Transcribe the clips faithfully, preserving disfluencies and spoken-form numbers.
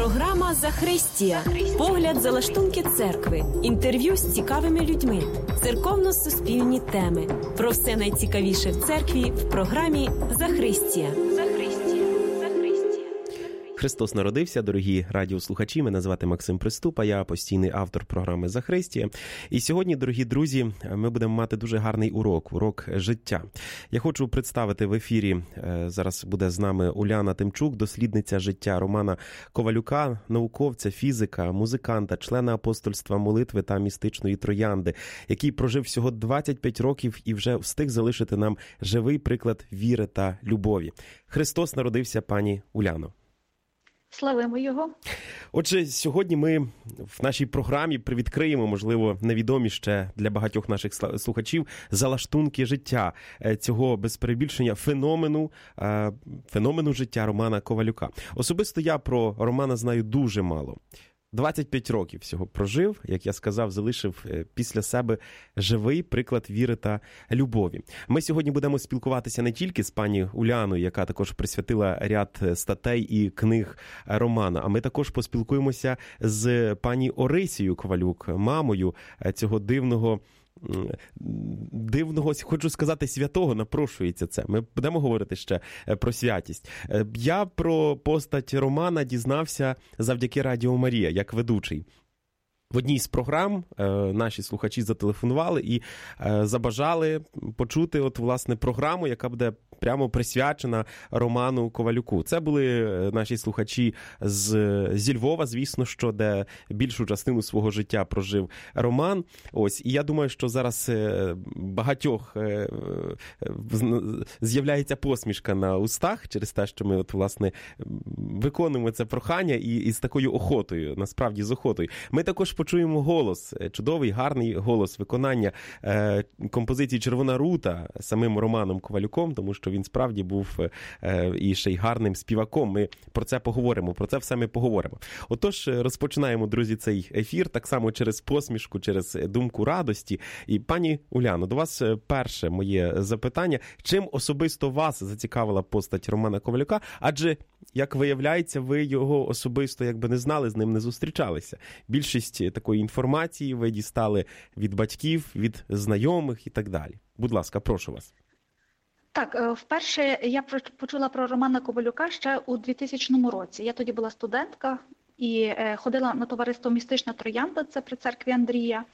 Програма «Захристія». Погляд за лаштунки церкви. Інтерв'ю з цікавими людьми. Церковно-суспільні теми. Про все найцікавіше в церкві в програмі «Захристія». Христос народився, дорогі радіослухачі. Мене звати Максим Приступа, я постійний автор програми «Захристія». І сьогодні, дорогі друзі, ми будемо мати дуже гарний урок, урок життя. Я хочу представити в ефірі, зараз буде з нами Уляна Тимчук, дослідниця життя Романа Ковалюка, науковця, фізика, музиканта, члена апостольства молитви та містичної троянди, який прожив всього двадцять п'ять років і вже встиг залишити нам живий приклад віри та любові. Христос народився, пані Уляно. Славимо його. Отже, сьогодні ми в нашій програмі привідкриємо, можливо, невідомі ще для багатьох наших слухачів залаштунки життя цього, без перебільшення, феномену, феномену життя Романа Ковалюка. Особисто я про Романа знаю дуже мало. двадцять п'ять років всього прожив, як я сказав, залишив після себе живий приклад віри та любові. Ми сьогодні будемо спілкуватися не тільки з пані Уляною, яка також присвятила ряд статей і книг Романа, а ми також поспілкуємося з пані Орисією Ковалюк, мамою цього дивного дивного, хочу сказати, святого, напрошується це. Ми будемо говорити ще про святість. Я про постать Романа дізнався завдяки Радіо Марія, як ведучий. В одній з програм е, наші слухачі зателефонували і е, забажали почути, от, власне, програму, яка буде прямо присвячена Роману Ковалюку. Це були наші слухачі з, зі Львова, звісно, що де більшу частину свого життя прожив Роман. Ось, і я думаю, що зараз е, багатьох е, з'являється посмішка на устах через те, що ми, от, власне, виконуємо це прохання і, і з такою охотою, насправді з охотою. Ми також почуємо голос, чудовий, гарний голос виконання е, композиції «Червона рута» самим Романом Ковалюком, тому що він справді був е, і ще й гарним співаком. Ми про це поговоримо, про це все ми поговоримо. Отож, розпочинаємо, друзі, цей ефір так само через посмішку, через думку радості. І, пані Уляно, до вас перше моє запитання. Чим особисто вас зацікавила постать Романа Ковалюка? Адже, як виявляється, ви його особисто якби не знали, з ним не зустрічалися. Більшість такої інформації ви дістали від батьків, від знайомих і так далі. Будь ласка, прошу вас. Так, вперше я почула про Романа Ковалюка ще у двохтисячному році. Я тоді була студентка і ходила на товариство «Містична троянда», це при церкві Андрія.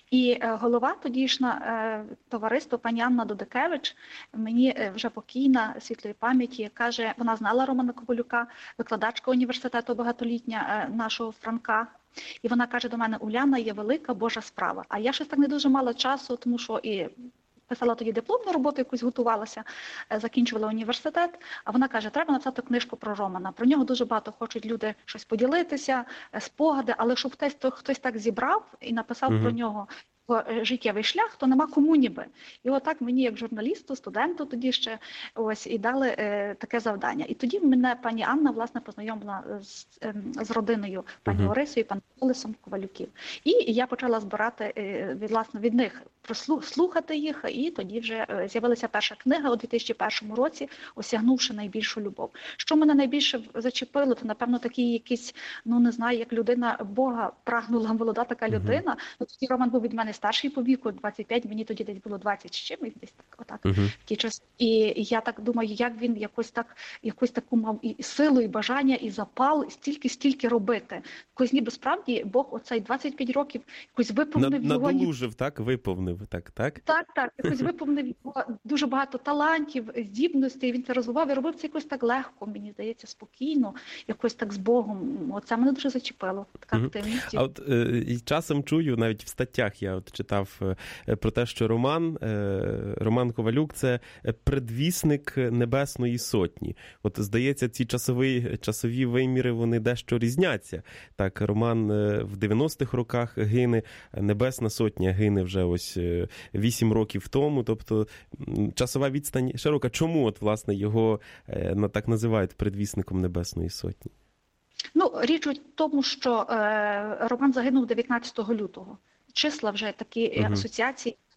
І голова тодішня товариства, пані Анна Дудекевич, мені вже покійна, світлої пам'яті, каже, вона знала Романа Ковалюка, викладачка університету багатолітня нашого Франка. І вона каже до мене: «Уляна, є велика Божа справа». А я щось так не дуже мала часу, тому що і писала тоді дипломну роботу, якусь готувалася, закінчувала університет. А вона каже, треба написати книжку про Романа. Про нього дуже багато хочуть люди щось поділитися, спогади, але щоб хтось, хтось так зібрав і написав угу. про нього життєвий шлях, то нема кому ніби. І отак мені, як журналісту, студенту тоді ще, ось, і дали е, таке завдання. І тоді мене пані Анна, власне, познайомила з, е, з родиною пані uh-huh. Орисою і паном Олесом Ковалюків. І я почала збирати, е, від, власне, від них, слухати їх, і тоді вже е, з'явилася перша книга у дві тисячі першому році, «Осягнувши найбільшу любов». Що мене найбільше зачепило, то, напевно, такий якийсь, ну, не знаю, як людина Бога прагнула, молода така людина. Uh-huh. Ну, тоді Роман був від мене старший по віку, двадцять п'ять, мені тоді десь було двадцять з чимось, десь так, отак, uh-huh. такий час. І я так думаю, як він якось так, якусь таку мав і силу, і бажання, і запал, і стільки-стільки робити. Якось ніби справді Бог оцей двадцять п'ять років якось виповнив На, його. Надолужив, так? Виповнив, так, так? Так, так, якось виповнив його дуже багато талантів, здібностей, він це розвивав і робив це якось так легко, мені здається, спокійно, якось так з Богом. Оце мене дуже зачепило, така uh-huh. активність. А от е, часом чую, навіть в статтях я от читав про те, що Роман, Роман Ковалюк – це предвісник Небесної Сотні. От, здається, ці часові, часові виміри, вони дещо різняться. Так, Роман в дев'яностих роках гине, Небесна Сотня гине вже ось вісім років тому, тобто часова відстань широка. Чому, от, власне, його так називають предвісником Небесної Сотні? Ну, річ у тому, що е, Роман загинув дев'ятнадцятого лютого. Числа вже такі uh-huh. асоціації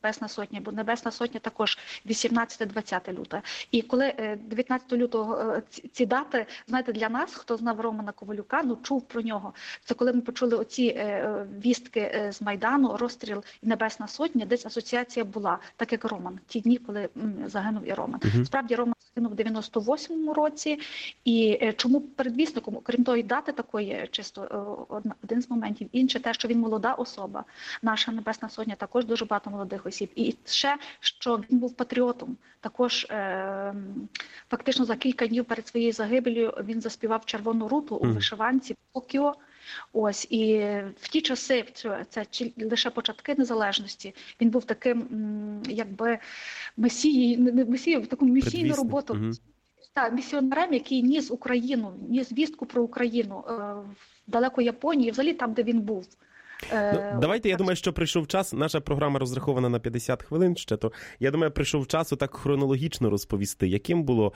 Небесна Сотня, бо Небесна Сотня також вісімнадцяте-двадцяте лютого. І коли дев'ятнадцятого лютого ці дати, знаєте, для нас, хто знав Романа Ковалюка, ну чув про нього, це коли ми почули оці вістки з Майдану, розстріл і Небесна Сотня, десь асоціація була, так як Роман, ті дні, коли загинув і Роман. Uh-huh. Справді, Роман загинув в дев'яносто восьмому році, і чому передвісником, окрім тої дати такої, чисто один з моментів, інше те, що він молода особа, наша Небесна Сотня, також дуже багато молодих осіб. І ще, що він був патріотом, також е, фактично за кілька днів перед своєю загибелью він заспівав «Червону руту» у вишиванці Токіо. Ось, і в ті часи, це лише початки незалежності, він був таким, якби, месією, не месією, таку місійну роботу. Угу. Так, місіонером, який ніс Україну, ніс вістку про Україну е, в далеко Японії, взагалі там, де він був. Ну, давайте, я думаю, що прийшов час, наша програма розрахована на п'ятдесят хвилин ще, то я думаю, прийшов час так хронологічно розповісти, яким було,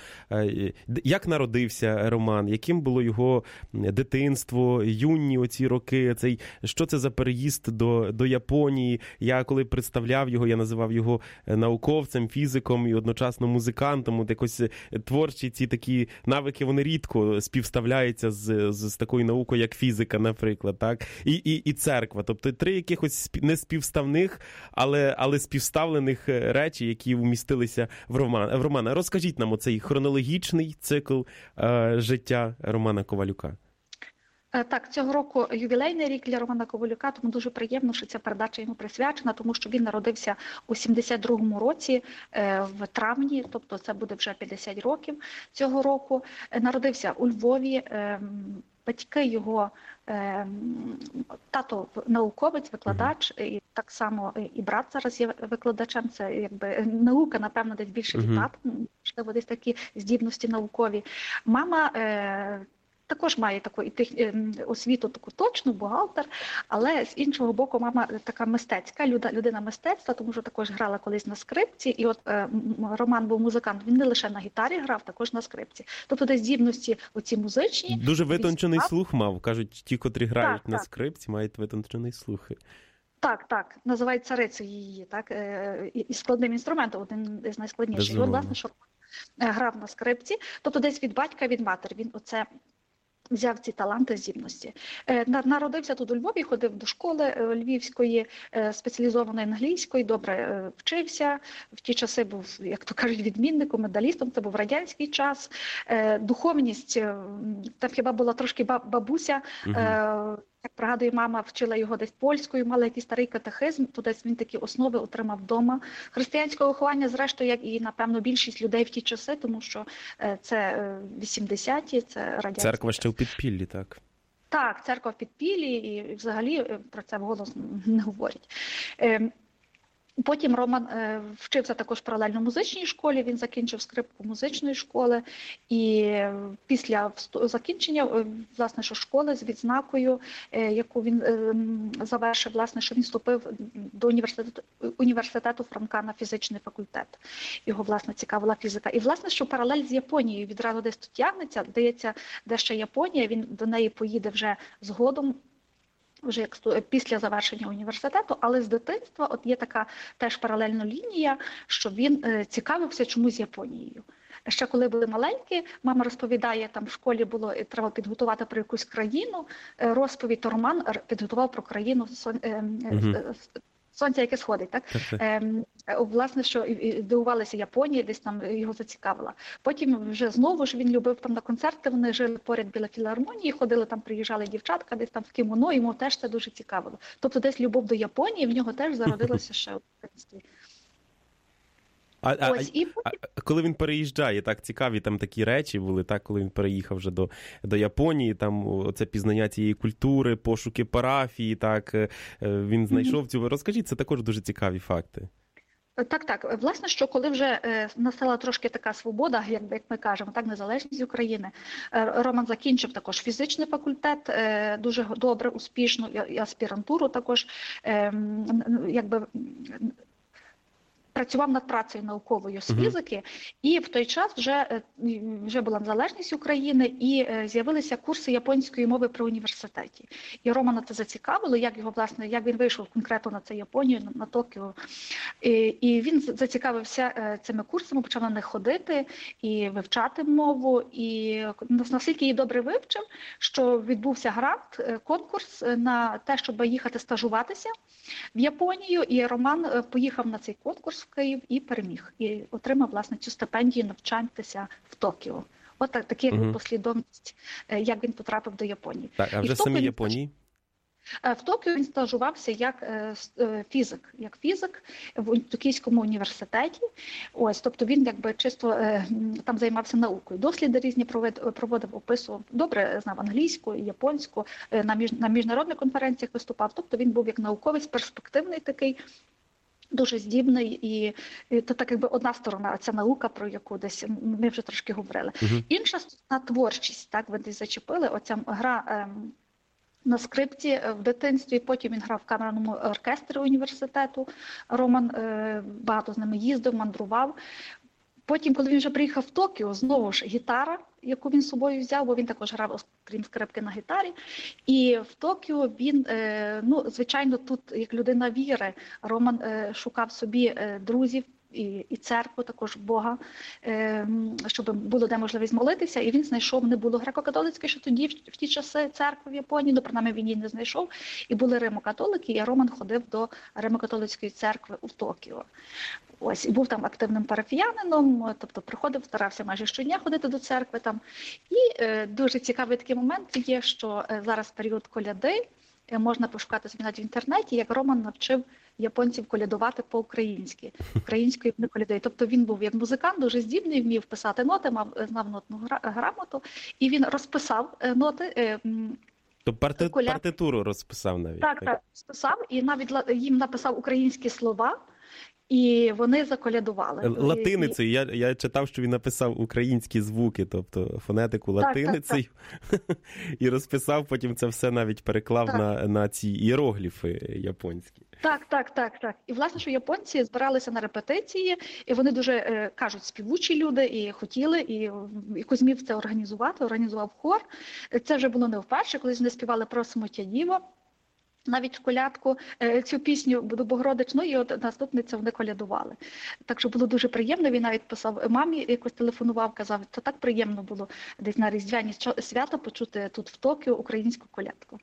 як народився Роман, яким було його дитинство, юні оці роки, цей, що це за переїзд до, до Японії. Я коли представляв його, я називав його науковцем, фізиком і одночасно музикантом. От якось творчі ці такі навики, вони рідко співставляються з, з, з такою наукою, як фізика, наприклад, так? І, і, і церква. Тобто три якихось неспівставних, але, але співставлених речі, які вмістилися в роман, в романа. Розкажіть нам оцей хронологічний цикл е, життя Романа Ковалюка. Так, цього року ювілейний рік для Романа Ковалюка, тому дуже приємно, що ця передача йому присвячена, тому що він народився у сімдесят другому році в травні, тобто це буде вже п'ятдесят років цього року. Народився у Львові. Батьки його, е, тато науковець, викладач, і так само і брат зараз є викладачем. Це якби наука, напевно, десь більше від тата, можливо, десь такі здібності наукові. Мама е, також має таку освіту, таку точну, бухгалтер, але з іншого боку мама така мистецька, людина мистецтва, тому що також грала колись на скрипці, і от е, Роман був музикант, він не лише на гітарі грав, також на скрипці. Тобто десь здібності оці музичні. Дуже витончений слух мав, кажуть, ті, котрі грають так, на так. скрипці, мають витончений слух. Так, так, називають царицею її, так, і складним інструментом, один з найскладніших. І от, власне, що грав на скрипці, тобто десь від батька, від матері, він оце взяв ці таланти, здібності. Народився тут у Львові, ходив до школи львівської, спеціалізованої англійської, добре вчився. В ті часи був, як то кажуть, відмінником, медалістом, це був радянський час. Духовність, там хіба була трошки бабуся, угу. Як пригадую, мама вчила його десь польською, мала якийсь старий катехизм, то десь він такі основи отримав вдома. Християнського виховання, зрештою, як і, напевно, більшість людей в ті часи, тому що це вісімдесяті, це радянські. Церква ще в підпіллі, так? Так, церква в підпіллі, і взагалі про це вголос не говорять. Потім Роман е, вчився також паралельно в музичній школі, він закінчив скрипку музичної школи, і після закінчення, е, власне, що школи з відзнакою, е, яку він е, завершив, власне, що він вступив до університету, університету Франка на фізичний факультет. Його, власне, цікавила фізика. І, власне, що паралель з Японією відразу десь тут тягнеться, здається, де ще Японія, він до неї поїде вже згодом, вже як після завершення університету, але з дитинства от є така теж паралельна лінія, що він е, цікавився чомусь Японією. Ще коли були маленькі, мама розповідає, там в школі було, треба підготувати про якусь країну, е, розповідь, то Роман підготував про країну сон, е, е, сонця, яке сходить, так? Е, власне, що дивувалися Японії, десь там його зацікавила. Потім вже знову ж він любив там на концерти, вони жили поряд біля філармонії, ходили там, приїжджали дівчатка, десь там в кімоно, йому теж це дуже цікавило. Тобто десь любов до Японії, в нього теж зародилося ще у дитинстві. А, а, Ось, і... а коли він переїжджає, так цікаві там такі речі були, так, коли він переїхав вже до, до Японії, там оце пізнання цієї культури, пошуки парафії, так, він знайшов mm-hmm. цю. Розкажіть, це також дуже цікаві факти. Так, так. Власне, що коли вже е, настала трошки така свобода, як, як ми кажемо, так, незалежність України, е, Роман закінчив також фізичний факультет, е, дуже добре, успішно, і, і аспірантуру також, е, якби... працював над працею науковою з фізики, uh-huh. і в той час вже, вже була незалежність України, і з'явилися курси японської мови при університеті. І Романа це зацікавило, як його, власне, як він вийшов конкретно на це Японію, на, на Токіо. І, і він зацікавився цими курсами, почав на них ходити і вивчати мову. І наскільки її добре вивчив, що відбувся грант, конкурс на те, щоб їхати стажуватися в Японію. І Роман поїхав на цей конкурс в Київ і переміг. І отримав, власне, цю стипендію навчатися в Токіо. От так, такі угу. послідовність, як він потрапив до Японії. Так, а вже в самій Японії? В Токіо він стажувався як фізик, як фізик в Токійському університеті. Ось, тобто він якби чисто там займався наукою. Досліди різні проводив, описував. Добре знав англійську, японську, на, між, на міжнародних конференціях виступав. Тобто він був як науковець, перспективний такий, дуже здібний, і, і то так якби одна сторона, ця наука, про яку десь ми вже трошки говорили. Uh-huh. Інша сторона – творчість, так, ви десь зачепили, оця гра ем, на скрипці в дитинстві, потім він грав в камерному оркестрі університету, Роман е, багато з ними їздив, мандрував. Потім, коли він вже приїхав в Токіо, знову ж гітара, яку він з собою взяв, бо він також грав, крім скрипки, на гітарі. І в Токіо він, ну, звичайно, тут, як людина віри, Роман шукав собі друзів, і, і церкву, також Бога, е, щоб було де можливість молитися. І він знайшов, не було греко-католицької, що тоді, в, в ті часи, церкви в Японії, ну, принаймні він її не знайшов. І були римо-католики, і Роман ходив до римо-католицької церкви у Токіо. Ось, і був там активним парафіянином, тобто приходив, старався майже щодня ходити до церкви там. І е, дуже цікавий такий момент є, що е, зараз період коляди, е, можна пошукати собі навіть в інтернеті, як Роман навчив японців колядувати по-українськи, українською не колядою. Тобто він був як музикант, дуже здібний, вмів писати ноти, мав, знав нотну грамоту, і він розписав ноти. Е, Тобто парти, партитуру розписав навіть. Так, так, так, розписав, і навіть їм написав українські слова, і вони заколядували. Латиницею. Я, я читав, що він написав українські звуки, тобто фонетику латиницею. Так, так, так. І розписав, потім це все навіть переклав на, на ці іерогліфи японські. Так, так, так, так. І, власне, що японці збиралися на репетиції, і вони дуже, е, кажуть, співучі люди, і хотіли, і, і Кузьмів це організувати, організував хор. Це вже було не вперше, коли вони співали «Просимо тя Діво», навіть в колядку, цю пісню до Богородичну, і от наступниця вони колядували. Так що було дуже приємно, він навіть писав мамі, якось телефонував, казав, то так приємно було десь на Різдвяні свята почути тут в Токіо українську колядку.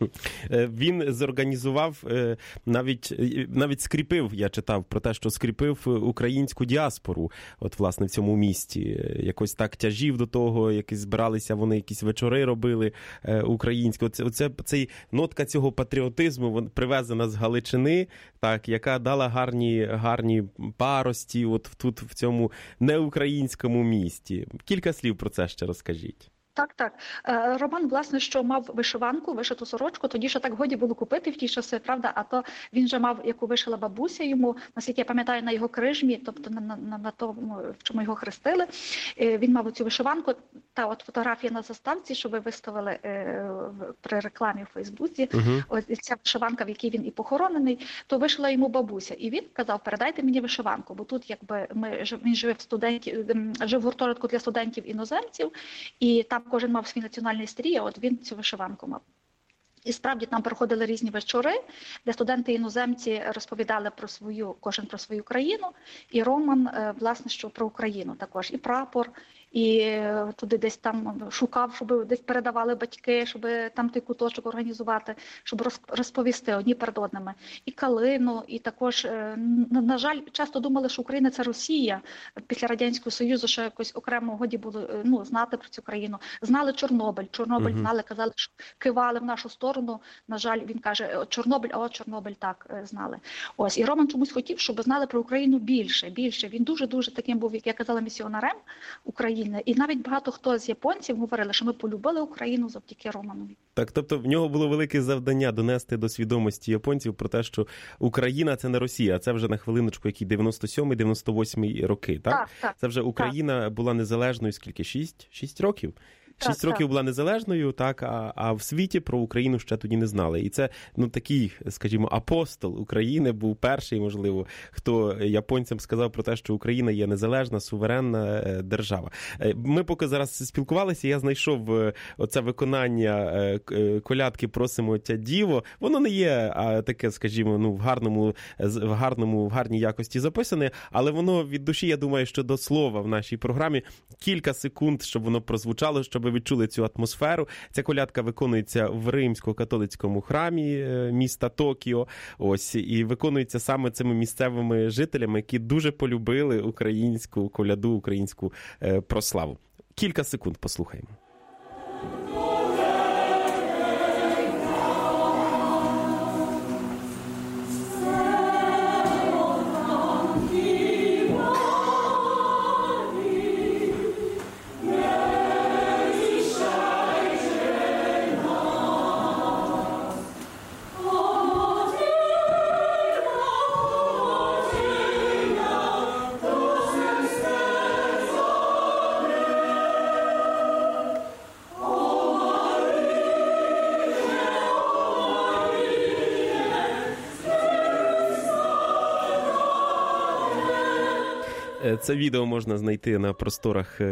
Він зорганізував, навіть, навіть скріпив, я читав про те, що скріпив українську діаспору, от власне в цьому місті. Якось так тяжів до того, якось збиралися, вони якісь вечори робили українську. Оце, оце, цей нотка цього патріотизму, привезена з Галичини, так, яка дала гарні, гарні парості от тут, в цьому неукраїнському місті. Кілька слів про це ще розкажіть. Так, так. Роман, власне, що мав вишиванку, вишиту сорочку, тоді ще так годі було купити в ті часи, правда, а то він вже мав, яку вишила бабуся йому, наскільки я пам'ятаю, на його крижмі, тобто на, на, на тому, в чому його хрестили, він мав цю вишиванку, та от фотографія на заставці, що ви виставили е, при рекламі в Фейсбуці, uh-huh. ось ця вишиванка, в якій він і похоронений, то вишила йому бабуся, і він казав, передайте мені вишиванку, бо тут якби ми, він жив в студентів, жив в гуртожитку для студентів-іноземців, і там кожен мав свій національний стрій, а от він цю вишиванку мав. І справді там проходили різні вечори, де студенти-іноземці розповідали про свою, кожен про свою країну, і Роман, власне, що про Україну також, і прапор, і туди десь там шукав, щоб десь передавали батьки, щоб там той куточок організувати, щоб розповісти одні перед одними. І калину, і також, на жаль, часто думали, що Україна – це Росія. Після Радянського Союзу ще якось окремо годі було, ну, знати про цю країну. Знали Чорнобиль. Чорнобиль знали, uh-huh. казали, що кивали в нашу сторону. На жаль, він каже, Чорнобиль, а от Чорнобиль, так, знали. Ось, і Роман чомусь хотів, щоб знали про Україну більше, більше. Він дуже-дуже таким був, як я казала, місіонером України. І навіть багато хто з японців говорили, що ми полюбили Україну завдяки Романові. Так, тобто в нього було велике завдання донести до свідомості японців про те, що Україна – це не Росія, а це вже на хвилиночку, які дев'яносто сьомий дев'яносто восьмий роки, так? Так, так. Це вже Україна так. була незалежною скільки? Шість? Шість років? Шість років була незалежною, так, а, а в світі про Україну ще тоді не знали. І це, ну, такий, скажімо, апостол України був перший, можливо, хто японцям сказав про те, що Україна є незалежна, суверенна держава. Ми поки зараз спілкувалися, я знайшов оце виконання колядки «Просимо тя Діво». Воно не є а, таке, скажімо, ну, в гарному, в гарному, в гарній якості записане, але воно від душі, я думаю, що до слова в нашій програмі кілька секунд, щоб воно прозвучало, щоб ви відчули цю атмосферу. Ця колядка виконується в римсько-католицькому храмі міста Токіо. Ось, і виконується саме цими місцевими жителями, які дуже полюбили українську коляду, українську е, прославу. Кілька секунд послухаємо. Це відео можна знайти на просторах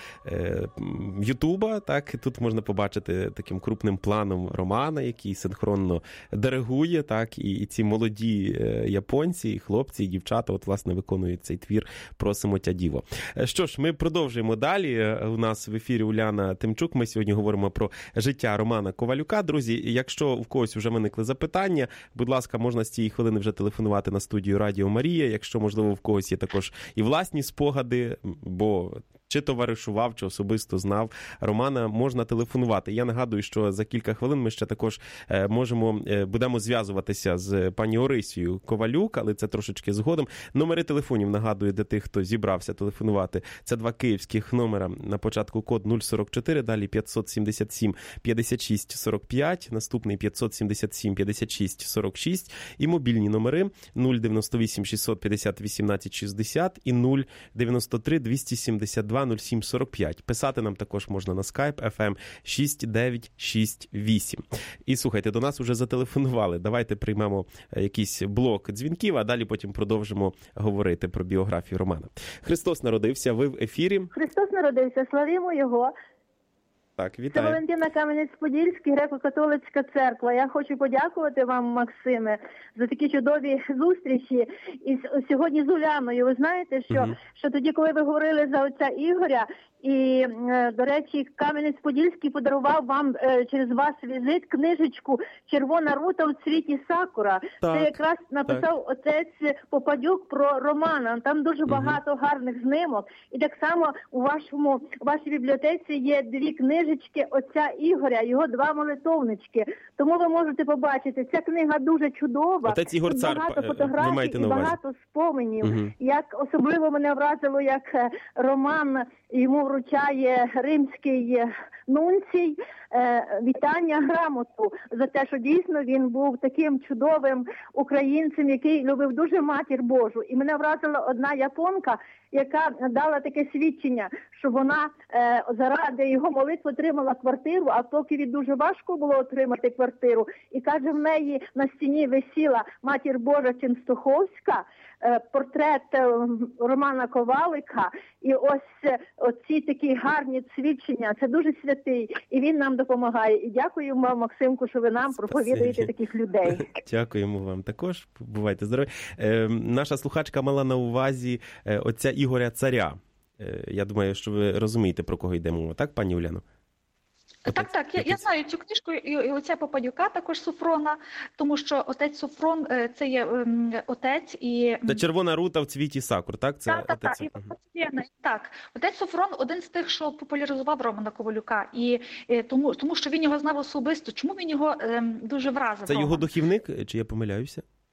Ютуба, так, тут можна побачити таким крупним планом Романа, який синхронно диригує, так, і, і ці молоді японці, і хлопці, і дівчата, от, власне, виконують цей твір «Просимо тя Діво». Що ж, ми продовжуємо далі. У нас в ефірі Уляна Тимчук. Ми сьогодні говоримо про життя Романа Ковалюка. Друзі, якщо в когось вже виникли запитання, будь ласка, можна з цієї хвилини вже телефонувати на студію Радіо Марія. Якщо, можливо, в когось є також і власні спогади, бо чи товаришував, чи особисто знав Романа, можна телефонувати. Я нагадую, що за кілька хвилин ми ще також можемо, будемо зв'язуватися з пані Орисією Ковалюк, але це трошечки згодом. Номери телефонів, нагадую, для тих, хто зібрався телефонувати. Це два київських номера. На початку код нуль сорок чотири, далі п'ятсот сімдесят сім п'ятдесят шість сорок п'ять, наступний п'ятсот сімдесят сім п'ятдесят шість сорок шість і мобільні номери нуль дев'яносто вісім шістсот п'ятдесят вісімнадцять шістдесят і нуль дев'яносто три двісті сімдесят два нуль сім сорок п'ять. Писати нам також можна на Skype еф ем шість дев'ять шість вісім. І слухайте, до нас вже зателефонували. Давайте приймемо якийсь блок дзвінків, а далі потім продовжимо говорити про біографію Романа. Христос народився, ви в ефірі. Христос народився, славімо Його. Так, вітаю. Це Валентина Кам'янець-Подільський, греко-католицька церква. Я хочу подякувати вам, Максиме, за такі чудові зустрічі. І сьогодні з Уляною. Ви знаєте, що, угу. що тоді, коли ви говорили за отця Ігоря, і, до речі, Кам'янець-Подільський подарував вам через вас візит книжечку «Червона рута в цвіті сакура». Так, це якраз написав так. отець Попадюк про Романа. Там дуже багато угу. гарних знимок. І так само у вашому, у вашій бібліотеці є дві книжечки отця Ігоря, його два молитовнички. Тому ви можете побачити, ця книга дуже чудова. Отець Ігор Цар, багато фотографій і багато споменів. Угу. Як особливо мене вразило, як Роман йому вручає римський нунцій е, вітання, грамоту за те, що дійсно він був таким чудовим українцем, який любив дуже матір Божу. І мене вразила одна японка, яка дала таке свідчення, що вона е, заради його молитви отримала квартиру, а поки від дуже важко було отримати квартиру. І каже, в неї на стіні висіла матір Божа Ченстоховська, е, портрет е, Романа Ковалика. І ось оці такі гарні свідчення, це дуже святий, і він нам допомагає. І дякуємо вам, Максимку, що ви нам проповідуєте таких людей. Дякуємо вам також, бувайте здорові. Е, наша слухачка мала на увазі е, отця Ігоря Царя. Е, я думаю, що ви розумієте, про кого йде мова, так, пані Уляно? Так, так, я, я знаю цю книжку і, і отця Попадюка, також Софрона, тому що отець Софрон – це є ем, отець і… Це «Червона рута в цвіті сакур», так? Це так, так, отець... так, і, так. Отець Софрон – один з тих, що популяризував Романа Ковалюка, і, і тому, тому що він його знав особисто. Чому він його ем, дуже вразив? Це Роман? Його духівник, чи я помиляюся?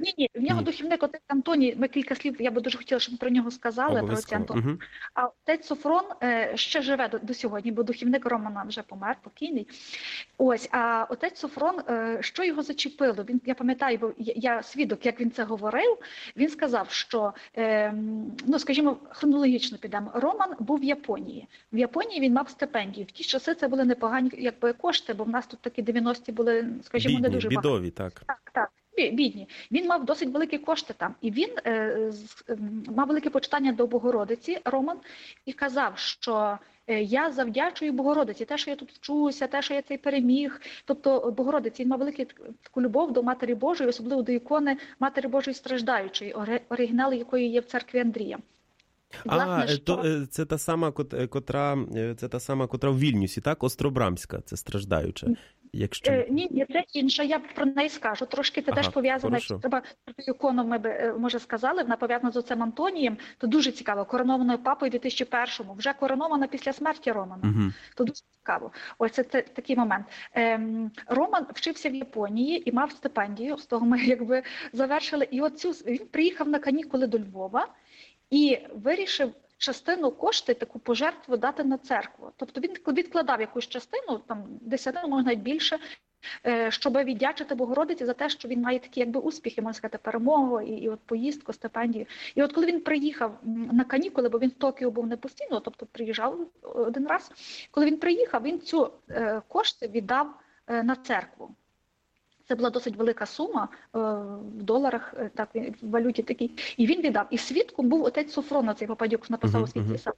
Ні, ні, в нього Ні. духівник отець Антоній, ми кілька слів, я би дуже хотіла, щоб про нього сказали, про отця Антонія. Угу. А отець Софрон е, ще живе до, до сьогодні, бо духівник Романа вже помер, покійний. Ось, а отець Софрон, е, що його зачепило? Він, я пам'ятаю, бо я, я свідок, як він це говорив, він сказав, що, е, ну, скажімо, хронологічно підемо, Роман був в Японії. В Японії він мав стипендію. В ті часи це були непогані якби, кошти, бо в нас тут такі дев'яності були, скажімо, бідні, не дуже бідові, багато. так. Так, так. Бідні. Він мав досить великі кошти там. І він е, з, е, мав велике почитання до Богородиці, Роман, і казав, що е, я завдячую Богородиці, те, що я тут вчуся, те, що я цей переміг. Тобто Богородиці, він мав велику таку любов до Матері Божої, особливо до ікони Матері Божої страждаючої, оригінал якої є в церкві Андрія. Власне, а, що... то, це та сама, котра, це та сама, котра в Вільнюсі, так? Остробрамська, це страждаюча. Якщо... Е, ні, ні, це інша, я про неї скажу. Трошки це ага, теж пов'язане, треба про ту ікону ми б, може, сказали, вона пов'язана з отцем Антонієм, то дуже цікаво, коронованою папою у дві тисячі першому, вже коронована після смерті Романа, угу. То дуже цікаво. Ось це, це такий момент. Ем, Роман вчився в Японії і мав стипендію, з того ми якби завершили, і от цю, він приїхав на канікули до Львова і вирішив частину коштів, таку пожертву дати на церкву. Тобто він відкладав якусь частину, там десятину, може навіть більше, щоб віддячити Богородиці за те, що він має такі якби успіхи, можна сказати, перемогу і, і от поїздку, стипендію. І от коли він приїхав на канікули, бо він в Токіо був не постійно, тобто приїжджав один раз, коли він приїхав, він цю е, кошти віддав е, на церкву. Це була досить велика сума е, в доларах, е, так, в валюті такій. І він віддав. І свідком був отець Софрон, цей попадюк, що написав у світлі сам.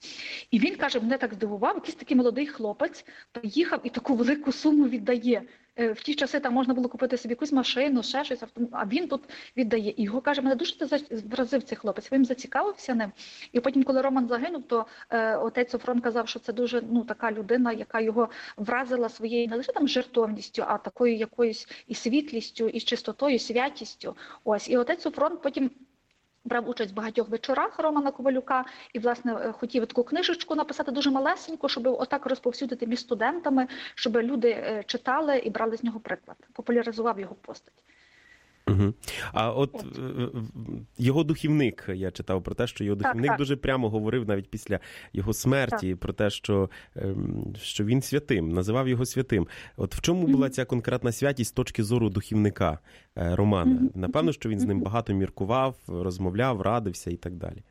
І він каже, мене так здивував, якийсь такий молодий хлопець приїхав і таку велику суму віддає. Е, в ті часи там можна було купити собі якусь машину, ще щось, а він тут віддає. І його каже, мене дуже вразив цей хлопець, він зацікавився ним. І потім, коли Роман загинув, то е, отець Софрон казав, що це дуже, ну, така людина, яка його вразила своєю не лише там жертовністю, а такою якоюсь і світлістю, і чистотою, і святістю. Ось. І отець Софрон потім брав участь в багатьох вечорах Романа Ковалюка і, власне, хотів таку книжечку написати дуже малесеньку, щоб отак розповсюдити між студентами, щоб люди читали і брали з нього приклад. Популяризував його постать. Угу. А от, от його духівник, я читав про те, що його духівник так, так. дуже прямо говорив навіть після його смерті так. про те, що, що він святим, називав його святим. От в чому була ця конкретна святість з точки зору духівника Романа? Напевно, що він з ним багато міркував, розмовляв, радився і так далі.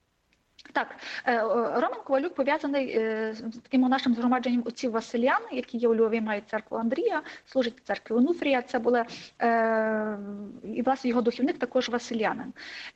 Так, Роман Ковалюк пов'язаний з таким нашим згромадженням отців Василян, які є у Львові, мають церкву Андрія, служить в церкві Онуфрія. Це були, і, власне, його духівник також василянин.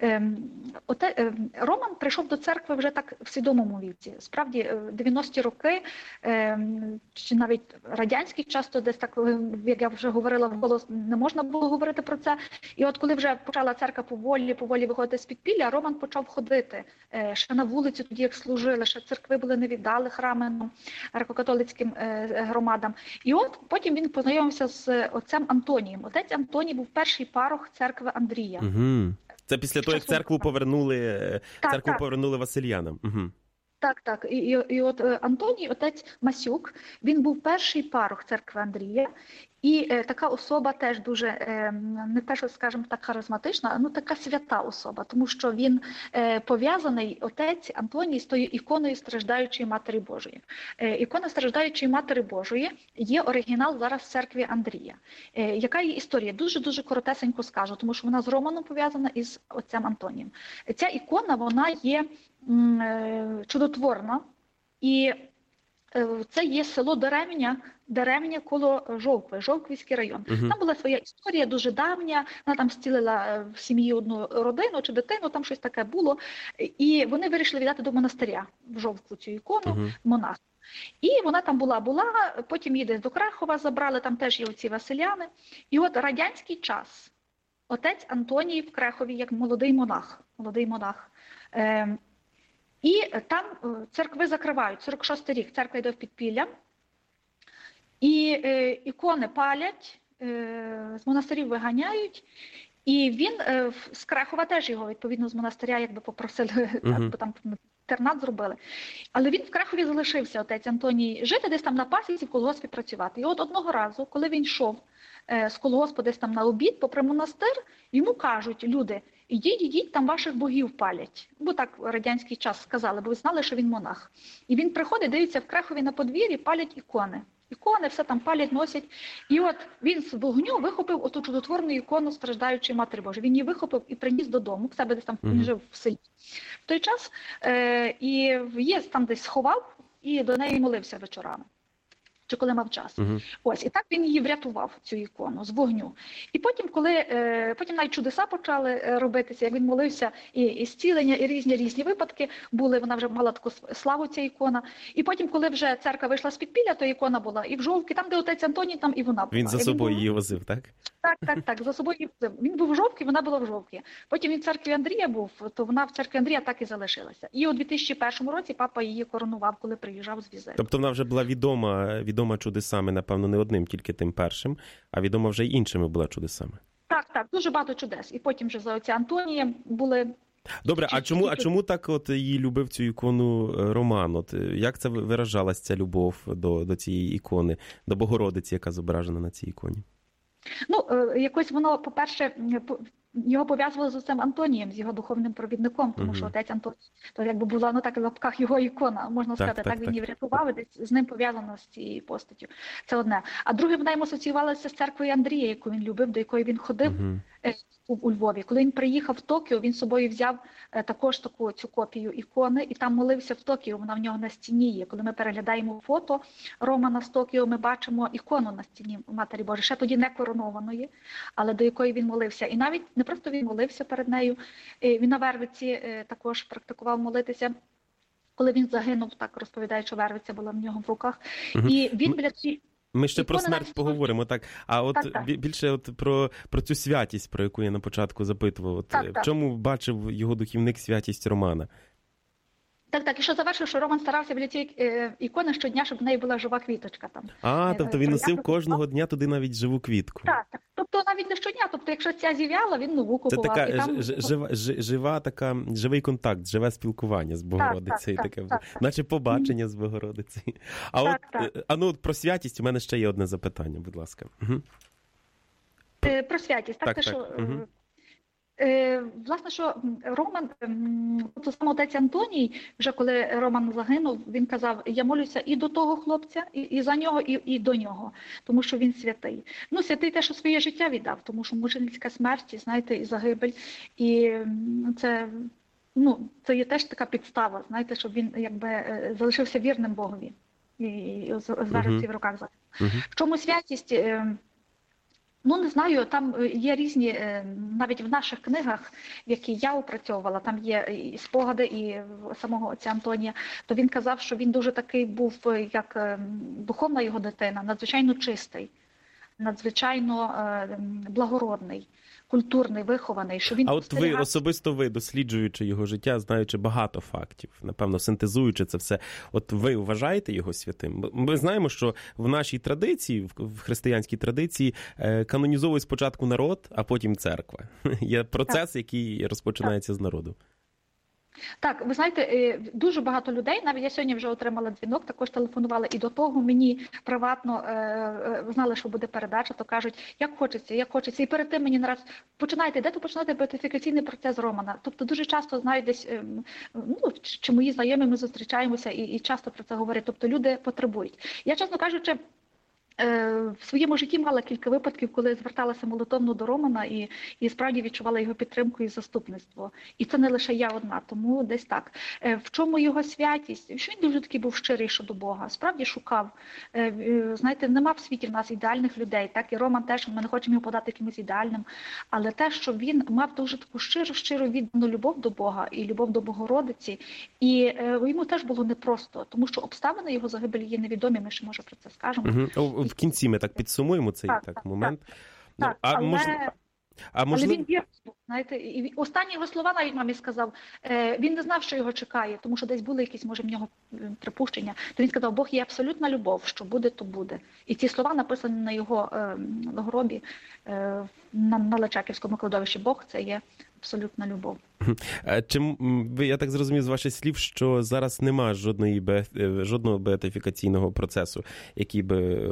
Роман прийшов до церкви вже так в свідомому віці. Справді, дев'яності роки, чи навіть радянський часто десь так, як я вже говорила, вголос не можна було говорити про це. І от коли вже почала церква поволі, поволі виходити з підпілля, Роман почав ходити ще на вулицю, тоді як служили, ще церкви були не віддали храмам, греко-католицьким громадам. І от потім він познайомився з отцем Антонієм. Отець Антоній був перший парох церкви Андрія. Угу. Це після того, як церкву повернули, так, церкву так. повернули василянам. Угу. Так, так. І, і, і от Антоній, отець Масюк, він був перший парох церкви Андрія. І е, така особа теж дуже, е, не те, що, скажімо так, харизматична, ну така свята особа, тому що він е, пов'язаний, отець Антоній, з тою іконою страждаючої Матері Божої. Е, ікона страждаючої Матері Божої є оригінал зараз в церкві Андрія. Е, яка є історія? Дуже-дуже коротесенько скажу, тому що вона з Романом пов'язана із отцем Антонієм. Ця ікона, вона є м, е, чудотворна, і це є село Деремня, Деремня коло Жовкви, Жовквівський район. Uh-huh. Там була своя історія дуже давня, вона там зцілила в сім'ї одну родину чи дитину, там щось таке було. І вони вирішили віддати до монастиря в Жовкву цю ікону, uh-huh. монастир. І вона там була-була, потім їде до Крахова, забрали, там теж є оці василяни. І от радянський час, отець Антоній в Крахові як молодий монах, молодий монах. Е- І там церкви закривають. сорок шостий рік церква йде в підпілля. І е, ікони палять, е, з монастирів виганяють. І він е, з Крахова теж його, відповідно, з монастиря якби попросили, uh-huh. так, там інтернат зробили. Але він в Крахові залишився, отець Антоній, жити десь там на пасіці, в колгоспі працювати. І от одного разу, коли він йшов з колгоспу десь там на обід, попри монастир, йому кажуть люди: ідіть, ідіть, там ваших богів палять. Бо так в радянський час сказали, бо ви знали, що він монах. І він приходить, дивиться, в Крахові на подвір'ї палять ікони. Ікони, все там палять, носять. І от він з вогню вихопив оту чудотворну ікону страждаючої Матері Божої. Він її вихопив і приніс додому, в себе десь там, він жив в селі. В той час е, і її там десь сховав і до неї молився вечорами. Чи коли мав час. Uh-huh. Ось, і так він її врятував, цю ікону, з вогню. І потім, коли, е, потім навіть чудеса почали робитися, як він молився, і, і зцілення, і різні різні випадки були, вона вже мала таку славу, ця ікона. І потім, коли вже церква вийшла з підпілля, то ікона була і в Жовкві, там, де отець Антоній, там і вона була. Він за собою її возив, так? Так, так, так, за собою її возив. Він був в Жовкві, вона була в Жовкві. Потім він в церкві Андрія був, то вона в церкві Андрія так і залишилася. І у дві тисячі першому році папа її коронував, коли приїжджав з візиту. Тобто вона вже була відома, відома чудесами, напевно, не одним, тільки тим першим, а відома вже й іншими була чудесами. Так, так, дуже багато чудес. І потім вже за отця Антонія були... Добре, а чому, а чому так от її любив цю ікону Роман? От як це виражалась ця любов до, до цієї ікони, до Богородиці, яка зображена на цій іконі? Ну, якось воно, по-перше, його пов'язували з отцем Антонієм, з його духовним провідником, тому uh-huh. що отець Антоній, то якби була, ну так, в лапках його ікона, можна сказати, так, так, так він її врятував, і десь з ним пов'язано з цією постаттю. Це одне. А друге, вона йому асоціювалася з церквою Андрія, яку він любив, до якої він ходив uh-huh. у Львові. Коли він приїхав в Токіо, він з собою взяв також таку цю копію ікони і там молився в Токіо, вона в нього на стіні є. Коли ми переглядаємо фото Романа з Токіо, ми бачимо ікону на стіні Матері Божої, ще тоді не коронованої, але до якої він молився. І навіть не просто він молився перед нею, він на Вервиці також практикував молитися. Коли він загинув, так розповідають, що Вервиця була в нього в руках. Угу. І він біля цієї... Ми ще про смерть поговоримо, так. А от так, так. більше от про, про цю святість, про яку я на початку запитував. От так, в чому так. бачив його духівник святість Романа? Так, так. І що завершив, що Роман старався біля цієї е, ікони щодня, щоб в неї була жива квіточка там. А, тобто він носив кожного дня туди навіть живу квітку. Так, так. Тобто навіть не щодня, тобто якщо ця зів'яла, він нову купував. Це така і там... ж, жива, ж, жива така, живий контакт, живе спілкування з Богородицею. Так, так, таке, так, так, наче побачення mm-hmm. з Богородицею. А так, от, так. а ну, про святість у мене ще є одне запитання, будь ласка. Угу. Про... про святість, так, так, те, так. що... Угу. Власне, що Роман, то сам отець Антоній, вже коли Роман загинув, він казав: я молюся і до того хлопця, і, і за нього, і, і до нього, тому що він святий. Ну, святий те, що своє життя віддав, тому що мученицька смерть, знаєте, і загибель, і це, ну, це є теж така підстава, знаєте, щоб він якби залишився вірним Богові і, і зараз ці в руках загибель. Uh-huh. В чому святість? Ну, не знаю, там є різні, навіть в наших книгах, в які я опрацьовувала, там є і спогади і самого отця Антонія, то він казав, що він дуже такий був, як духовна його дитина, надзвичайно чистий, надзвичайно благородний, культурний, вихований. Що він а от ви, особисто ви, досліджуючи його життя, знаючи багато фактів, напевно, синтезуючи це все, от ви вважаєте його святим? Ми знаємо, що в нашій традиції, в християнській традиції, канонізовує спочатку народ, а потім церква. Є процес, так. який розпочинається так. з народу. Так, ви знаєте, дуже багато людей, навіть я сьогодні вже отримала дзвінок, також телефонували і до того мені приватно, знали, що буде передача, то кажуть, як хочеться, як хочеться. І перед тим мені нараз, починайте, де то починати беатифікаційний процес Романа. Тобто дуже часто знають десь, ну, чи мої знайомі, ми зустрічаємося і, і часто про це говорять. Тобто люди потребують. Я, чесно кажучи, в своєму житті мала кілька випадків, коли зверталася молитовно до Романа і, і справді відчувала його підтримку і заступництво. І це не лише я одна, тому десь так. В чому його святість? Що він дуже такий був щирий щодо Бога, справді шукав. Знаєте, нема в світі в нас ідеальних людей, так, і Роман теж, ми не хочемо його подати якимось ідеальним, але те, що він мав дуже таку щиру, щиру віддану любов до Бога і любов до Богородиці, і йому теж було непросто, тому що обставини його загибелі є невідомі, ми ще, може, про це скажемо. Угу. В кінці ми так підсумуємо цей так, так, так, момент. Так, ну, так, а але, мож... а можливо... але він вірний, знаєте, і останні його слова навіть мамі сказав, він не знав, що його чекає, тому що десь були якісь, може, в нього припущення. То він сказав: Бог є абсолютна любов, що буде, то буде. І ці слова написані на його е, гробі е, на, на Личаківському кладовищі. Бог – це є абсолютна любов. Чи я так зрозумів з ваших слів, що зараз немає жодної жодного беатифікаційного процесу, який би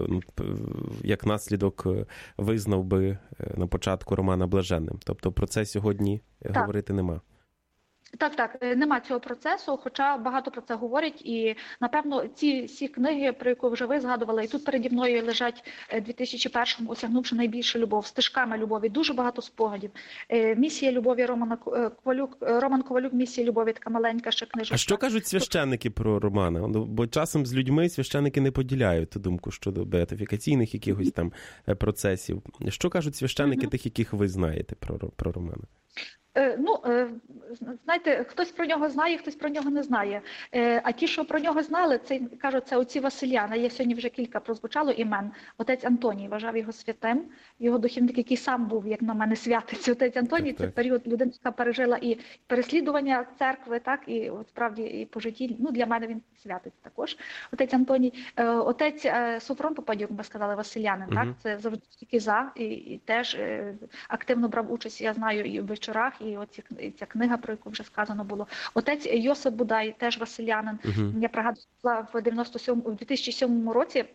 як наслідок визнав би на початку Романа блаженним? Тобто про це сьогодні так. говорити нема? Так, так, нема цього процесу, хоча багато про це говорять, і, напевно, ці всі книги, про яку вже ви згадували, і тут переді мною лежать дві тисячі першому «Осягнувши найбільшу любов», стежками любові, дуже багато спогадів. «Місія любові» Романа Ковалюк, Роман Ковалюк, «Місія любові», така маленька ще книжка. А що кажуть священники про Романа? Бо часом з людьми священики не поділяють ту думку щодо беатифікаційних якихось там процесів. Що кажуть священики mm-hmm. тих, яких ви знаєте про, про Романа? Ну, знаєте, хтось про нього знає, хтось про нього не знає. А ті, що про нього знали, це, кажуть, це отці Василяна. Є сьогодні вже кілька прозвучало імен. Отець Антоній вважав його святим. Його духівник, який сам був, як на мене, святець. Отець Антоній – це період людина, яка пережила і переслідування церкви, так, і от, справді і по житті. Ну, для мене він святець також. Отець Антоній. Отець Софрон Попадюк, ми сказали, Василянин, mm-hmm. так, це завжди тільки за, і, і теж активно брав участь, я знаю, і в вечорах, і оці, ця книга, про яку вже сказано було. Отець Йосип Будай, теж василянин. Uh-huh. Я пригадую, в дев'яносто сьомому, у дві тисячі сьомому році,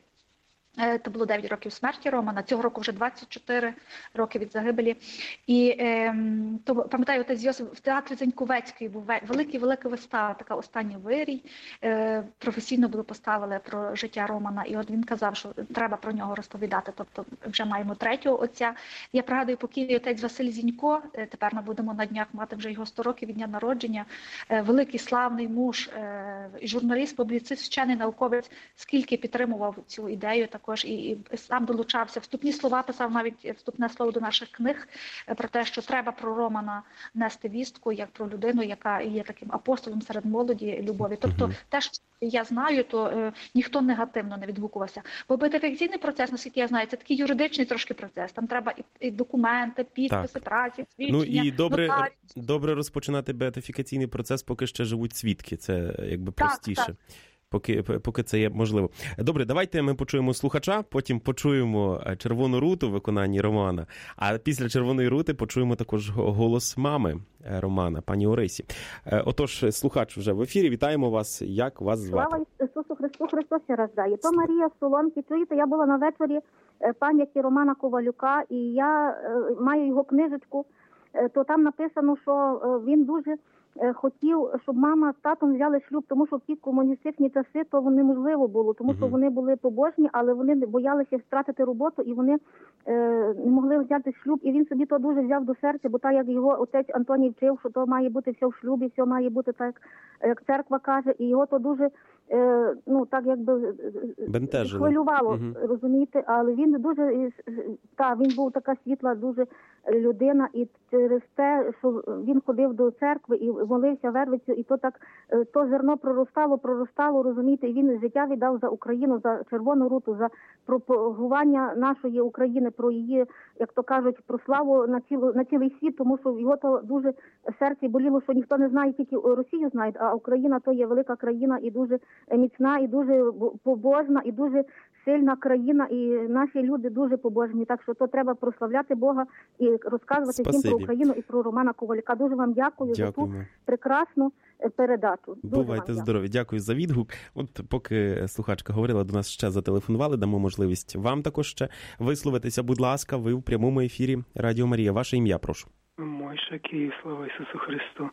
це було дев'ять років смерті Романа, цього року вже двадцять чотири роки від загибелі. І е, то, пам'ятаю, отець Йосип в театрі Заньковецької був великий-велика вистава, така «Останній вирій». Е, професійно було поставили про життя Романа, і от він казав, що треба про нього розповідати, тобто вже маємо третього отця. Я пригадую, покійний отець Василь Зінько, е, тепер ми будемо на днях мати вже його сто років від дня народження, е, великий славний муж, е, журналіст, публіцист, вчений науковець, скільки підтримував цю ідею, також і, і сам долучався. Вступні слова писав, навіть вступне слово до наших книг про те, що треба про Романа нести вістку, як про людину, яка є таким апостолом серед молоді любові. Тобто uh-huh. те, що я знаю, то е, ніхто негативно не відгукувався. Бо беатифікаційний процес, наскільки я знаю, це такий юридичний трошки процес. Там треба і, і документи, підписи, праці, свідчення. Ну і добре, добре розпочинати беатифікаційний процес, поки ще живуть свідки. Це якби простіше. Так, так. Поки, поки це є можливо. Добре, давайте ми почуємо слухача, потім почуємо «Червону руту» в виконанні Романа, а після «Червоної рути» почуємо також голос мами Романа, пані Орисі. Отож, слухач вже в ефірі, вітаємо вас, як вас звати? Слава Ісусу Христу, Христос ще раз дає. То Марія з Соломки, чуєте, я була на вечорі пам'яті Романа Ковалюка, і я маю його книжечку, то там написано, що він дуже хотів, щоб мама з татом взяли шлюб, тому що в ті комуністичні часи то неможливо було, тому що вони були побожні, але вони боялися втратити роботу і вони е, не могли взяти шлюб. І він собі то дуже взяв до серця, бо так, як його отець Антоній вчив, що то має бути все в шлюбі, все має бути так, як церква каже, і його то дуже, е, ну так якби бентежило. Хвилювало, угу. розумієте, але він дуже, так, він був така світла, дуже людина, і через те, що він ходив до церкви і молився Вервицю, і то так, то зерно проростало, проростало, розумієте, і він життя віддав за Україну, за Червону руту, за пропагування нашої України, про її, як то кажуть, про славу на, цілу, на цілий світ, тому що його то дуже в серці боліло, що ніхто не знає, тільки Росію знають, а Україна то є велика країна і дуже міцна, і дуже побожна, і дуже сильна країна, і наші люди дуже побожні, так що то треба прославляти Бога і розказувати Спасибі. всім про Україну і про Романа Коваляка. Дуже вам дякую Дякуємо. за ту прекрасну передачу. Дуже Бувайте здорові. Дякую за відгук. От поки слухачка говорила, до нас ще зателефонували, дамо можливість вам також ще висловитися. Будь ласка, ви в прямому ефірі Радіо Марія. Ваше ім'я, прошу. Мойша Київ, слава Ісусу Христу.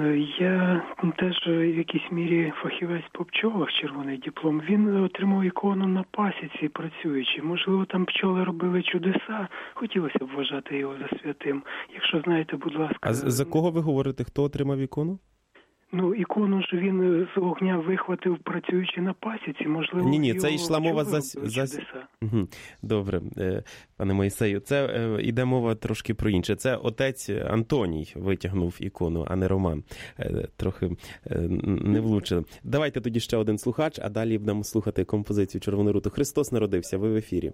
Я теж в якійсь мірі фахівець по пчолах, червоний диплом. Він отримав ікону на пасіці працюючи. Можливо, там пчоли робили чудеса. Хотілося б вважати його за святим. Якщо знаєте, будь ласка. А за кого ви говорите? Хто отримав ікону? Ну, ікону ж він з огня вихватив, працюючи на пасіці, можливо, ні, ні, це йшла мова за... за... Угу. Добре, пане Моїсею, це йде мова трошки про інше. Це отець Антоній витягнув ікону, а не Роман. Трохи не влучили. Давайте тоді ще один слухач, а далі будемо слухати композицію «Червону руту». Христос народився, ви в ефірі.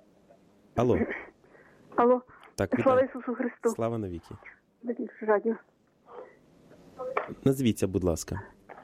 Алло. Алло. Так, слава Ісусу Христу. Слава навіки. Радіо. Назвіться, будь ласка.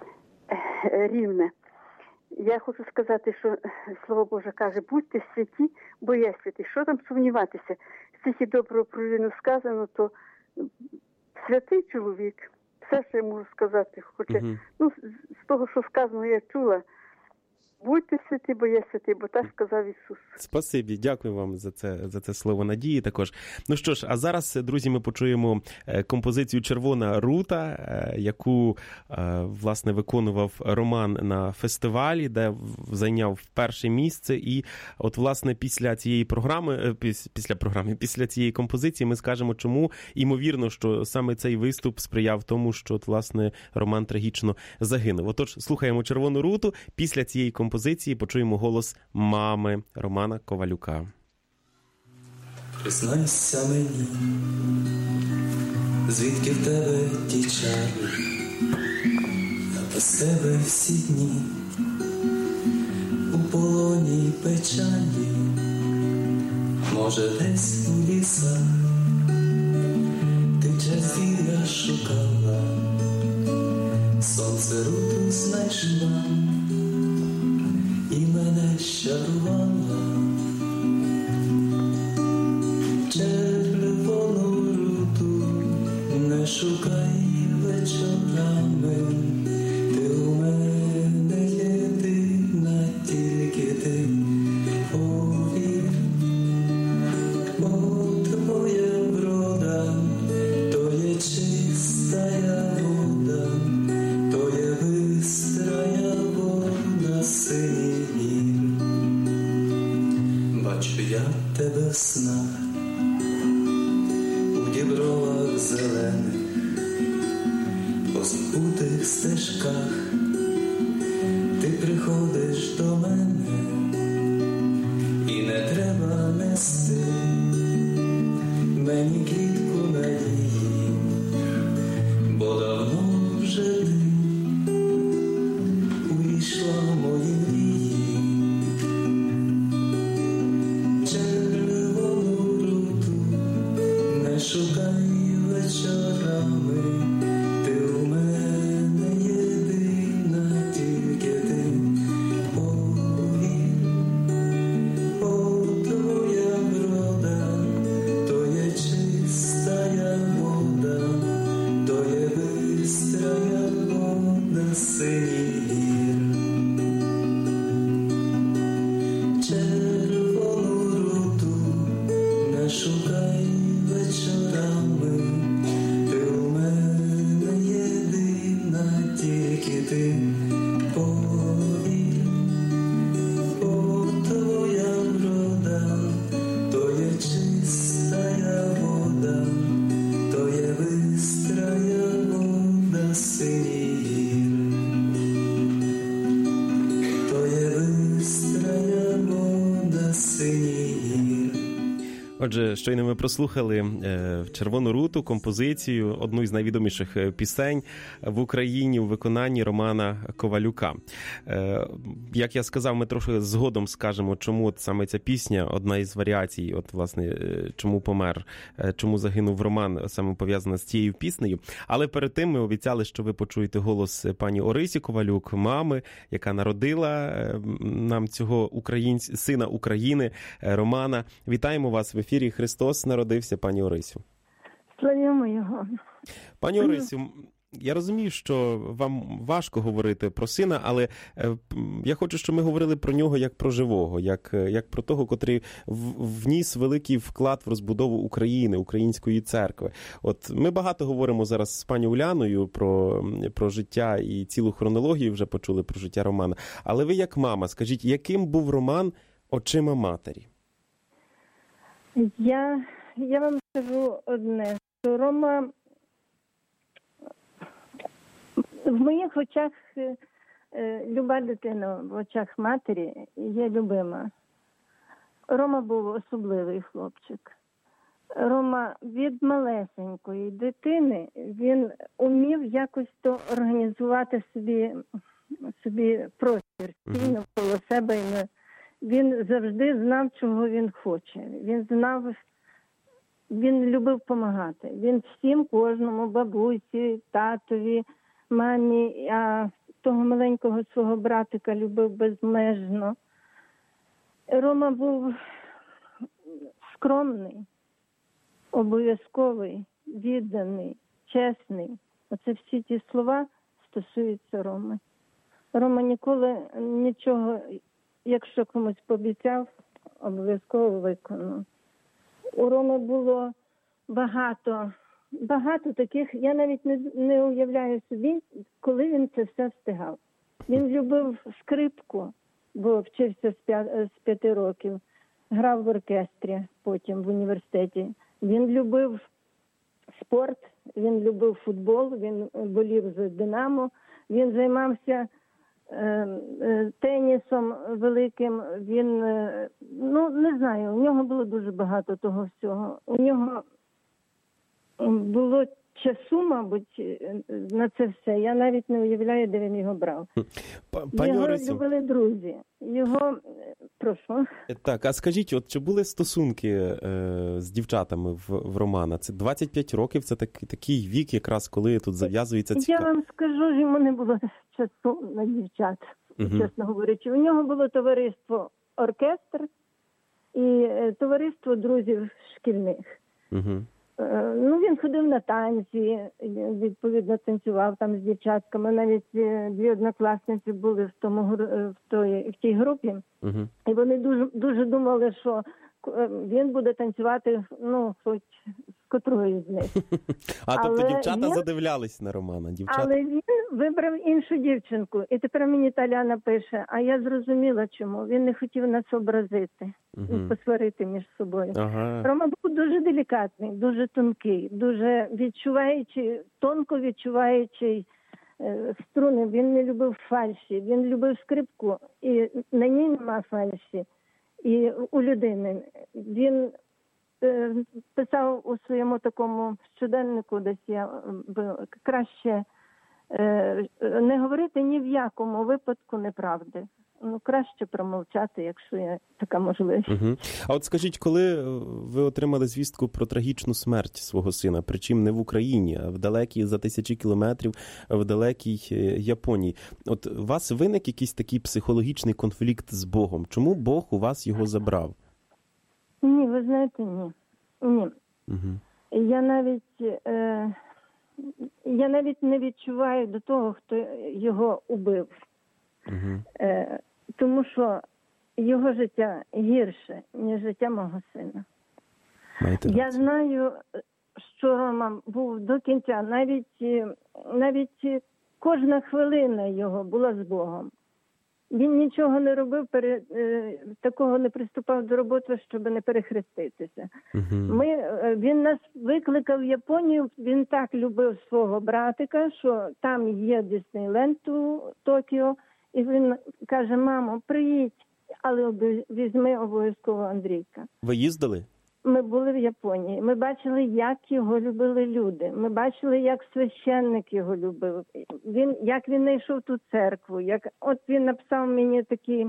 Рівне. Я хочу сказати, що Слово Боже каже, будьте святі, бо я святий. Що там сумніватися? Стільки доброго про людину сказано, то святий чоловік. Все, що я можу сказати. Хоча, угу. ну, з того, що сказано, я чула. Будьте святі, бо я святий, бо так сказав Ісус. Спасибі, дякую вам за це, за це слово надії також. Ну що ж, а зараз, друзі, ми почуємо композицію «Червона рута», яку, власне, виконував Роман на фестивалі, де зайняв перше місце. І от, власне, після цієї програми, після програми, після цієї композиції ми скажемо, чому, ймовірно, що саме цей виступ сприяв тому, що, от, власне, Роман трагічно загинув. Отож, слухаємо «Червону руту», після цієї композиції композиції почуємо голос мами Романа Ковалюка. Признайся мені, звідки в тебе ті чари, а без тебе всі дні у полоні печалі, може десь у лісах ти час віря шукала, сонце руту знайшла і мене щарувала. Червону руту не шукай вечорами, ти у мене єдина, тільки ти повір. Бо твоя врода, то є чистая вода, то є бистрая вода синіх гір. Бачу я тебе в снах, у дібровах зелених, по збутих стежках ти приходиш до мене, і не треба нести мені квітку надії, бо давно вже ти увійшла в мої мрії. Червону руту не шукай вечорами, ти у мене єдина, тільки ти повір. О, твоя врода, то є чистая вода, то є бистрая вода синіх гір. Червону руту не шукай вечорами, ти у мене єдина, тільки ти повір. О, твоя врода, то є чистая вода, то є бистрая вода синіх гір, то є бистрая вода синіх гір. Отже, щойно ми прослухали «Червону руту», композицію, одну із найвідоміших пісень в Україні у виконанні Романа Ковалюка. Як я сказав, ми трохи згодом скажемо, чому от саме ця пісня, одна із варіацій, от, власне, чому помер, чому загинув Роман, саме пов'язана з цією піснею. Але перед тим ми обіцяли, що ви почуєте голос пані Орисі Ковалюк, мами, яка народила нам цього українсь... сина України Романа. Вітаємо вас в ефірі. Христос народився, пані Орисю. Славімо Його. Пані Орисю, я розумію, що вам важко говорити про сина, але я хочу, щоб ми говорили про нього як про живого, як, як про того, котрий вніс великий вклад в розбудову України, української церкви. От ми багато говоримо зараз з пані Уляною про, про життя і цілу хронологію вже почули про життя Романа. Але ви як мама, скажіть, яким був Роман очима матері? Я, я вам скажу одне, що Рома в моїх очах, люба дитина в очах матері є любима. Рома був особливий хлопчик. Рома від малесенької дитини, він умів якось то організувати собі, собі простір, навколо себе. Він завжди знав, чого він хоче. Він знав, він любив допомагати. Він всім, кожному, бабусі, татові, мамі, а того маленького свого братика любив безмежно. Рома був скромний, обов'язковий, відданий, чесний. Оце всі ті слова стосуються Роми. Рома ніколи нічого, якщо комусь пообіцяв, обов'язково виконав. У Роми було багато, багато таких, я навіть не, не уявляю собі, коли він це все встигав. Він любив скрипку, бо вчився з, п'я, з п'яти років, грав в оркестрі потім в університеті. Він любив спорт, він любив футбол, він болів за «Динамо», він займався тенісом великим, він, ну, не знаю, у нього було дуже багато того всього. У нього було часу, мабуть, на це все. Я навіть не уявляю, де він його брав. Пані його Орисю, любили друзі. Його, прошу. Так, а скажіть, от чи були стосунки е, з дівчатами в, в Романа? Це двадцять п'ять років, це так, такий вік якраз, коли тут зав'язується цікаво. Я вам скажу, йому не було часу на дівчат, угу. чесно говорячи. У нього було товариство оркестр і товариство друзів шкільних. Угу. Ну, він ходив на танці, відповідно танцював там з дівчатками. Навіть дві однокласниці були в тому в той в тій групі, uh-huh. і вони дуже дуже думали, що він буде танцювати, ну, хоч з котрої з них. А тобто дівчата він... задивлялись на Романа? Дівчата? Але він вибрав іншу дівчинку. І тепер мені Таляна пише, а я зрозуміла, чому. Він не хотів нас образити, uh-huh. посварити між собою. Ага. Рома був дуже делікатний, дуже тонкий, дуже відчуваючий, тонко відчуваючий е, струни. Він не любив фальші, він любив скрипку, і на ній нема фальші. І у людини. Він е, писав у своєму такому щоденнику, десь я краще е, не говорити ні в якому випадку неправди. Ну, краще промовчати, якщо є така можливість. Угу. А от скажіть, коли ви отримали звістку про трагічну смерть свого сина, причому не в Україні, а в далекій за тисячі кілометрів, в далекій Японії, от у вас виник якийсь такий психологічний конфлікт з Богом? Чому Бог у вас його забрав? Ні, ви знаєте, ні. Ні. Угу. Я навіть, е, я навіть не відчуваю до того, хто його убив. Угу. Е, тому що його життя гірше, ніж життя мого сина. Маєте Я рацію. знаю, що Рома був до кінця. Навіть, навіть кожна хвилина його була з Богом. Він нічого не робив, пере, е, такого не приступав до роботи, щоб не перехреститися. Угу. Ми, він нас викликав в Японію, він так любив свого братика, що там є Діснейленд у Токіо, і він каже, мамо, приїдь, але візьми обов'язково Андрійка. Ви їздили? Ми були в Японії. Ми бачили, як його любили люди. Ми бачили, як священник його любив. Він, як він знайшов ту церкву. Як... От він написав мені такі...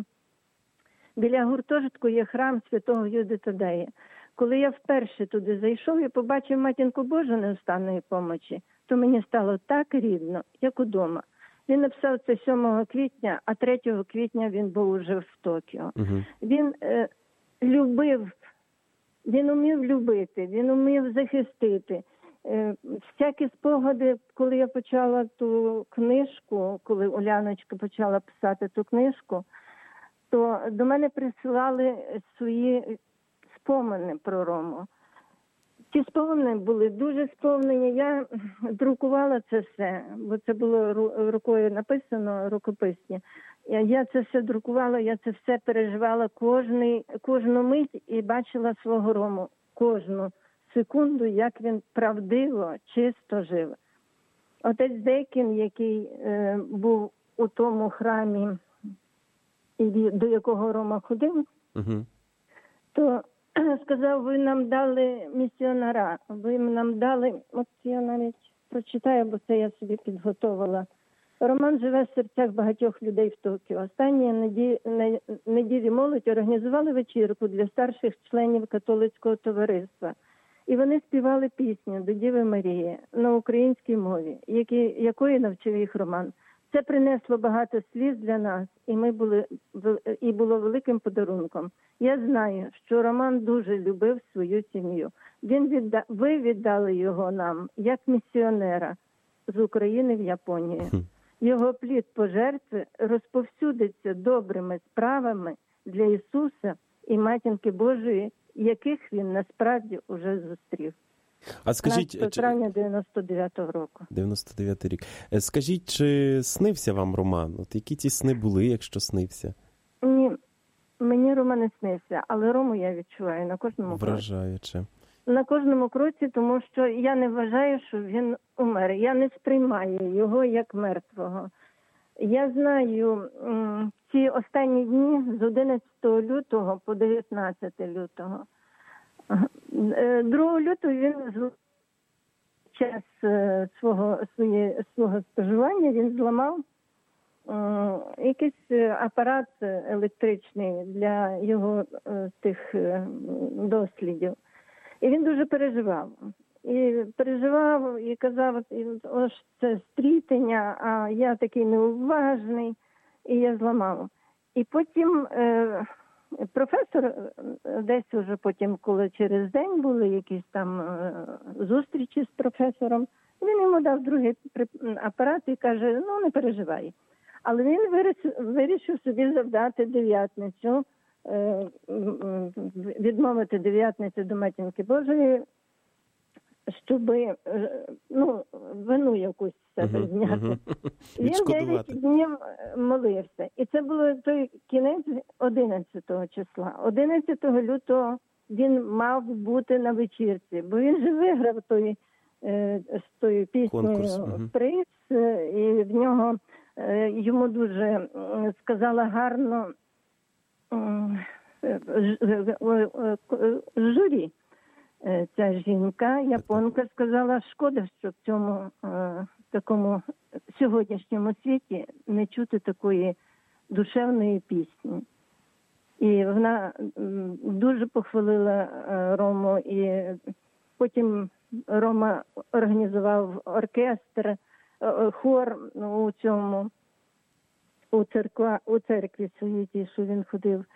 Біля гуртожитку є храм святого Юди Тадея. Коли я вперше туди зайшов, я побачив Матінку Божу неустанної помочі, то мені стало так рідно, як удома. Він написав це сьомого квітня, а третього квітня він був уже в Токіо. Uh-huh. Він е, любив, він умів любити, він умів захистити. Е, всякі спогади, коли я почала ту книжку, коли Уляночка почала писати ту книжку, то до мене присилали свої спомини про Рому. Ті спомини були дуже сповнені. Я друкувала це все, бо це було рукою написано, рукописні. Я це все друкувала, я це все переживала кожний, кожну мить і бачила свого Рому. Кожну секунду, як він правдиво, чисто жив. Отець Дейкін, який е, був у тому храмі, і до якого Рома ходив, uh-huh. то сказав, ви нам дали місіонера, ви нам дали, от я навіть прочитаю, бо це я собі підготовила. Роман живе в серцях багатьох людей в Токіо. Останні неділі, неділі молодь організували вечірку для старших членів католицького товариства. І вони співали пісню до Діви Марії на українській мові, які, якої навчив їх Роман. Це принесло багато сліз для нас, і ми були і було великим подарунком. Я знаю, що Роман дуже любив свою сім'ю. Він відда... Ви віддали його нам як місіонера з України в Японію. Його плід пожертви розповсюдиться добрими справами для Ісуса і Матінки Божої, яких він насправді уже зустрів. А скажіть, травня дев'яносто дев'ятого року. дев'яносто дев'ятий рік. Скажіть, чи снився вам Роман? От які ті сни були, якщо снився? Ні, мені Роман не снився, але Рому я відчуваю на кожному кроці. Вражаюче. На кожному кроці, тому що я не вважаю, що він умер. Я не сприймаю його як мертвого. Я знаю, ці останні дні з одинадцятого лютого по дев'ятнадцяте лютого. другого лютого він з час свого, своє, свого споживання він зламав е, якийсь апарат електричний для його е, тих е, дослідів. І він дуже переживав. І переживав, і казав, ось це стрітення, а я такий неуважний, і я зламав. І потім е, професор, десь уже потім, коли через день були якісь там е, зустрічі з професором, він йому дав другий апарат і каже, ну не переживай. Але він вирішив, вирішив собі завдати дев'ятницю, е, відмовити дев'ятницю до Матінки Божої, щоб, ну, вину якусь з себе uh-huh, зняти. Uh-huh. Він дев'ять днів молився. І це було той кінець одинадцятого числа. одинадцятого лютого він мав бути на вечірці, бо він же виграв той, з тою піснею uh-huh. приз, і в нього йому дуже сказала гарно журі. Ця жінка, японка, сказала, шкода, що в цьому е, такому сьогоднішньому світі не чути такої душевної пісні. І вона м, дуже похвалила е, Рому, і потім Рома організував оркестр, е, хор у цьому, у, церква, у церкві своїй, що він ходив.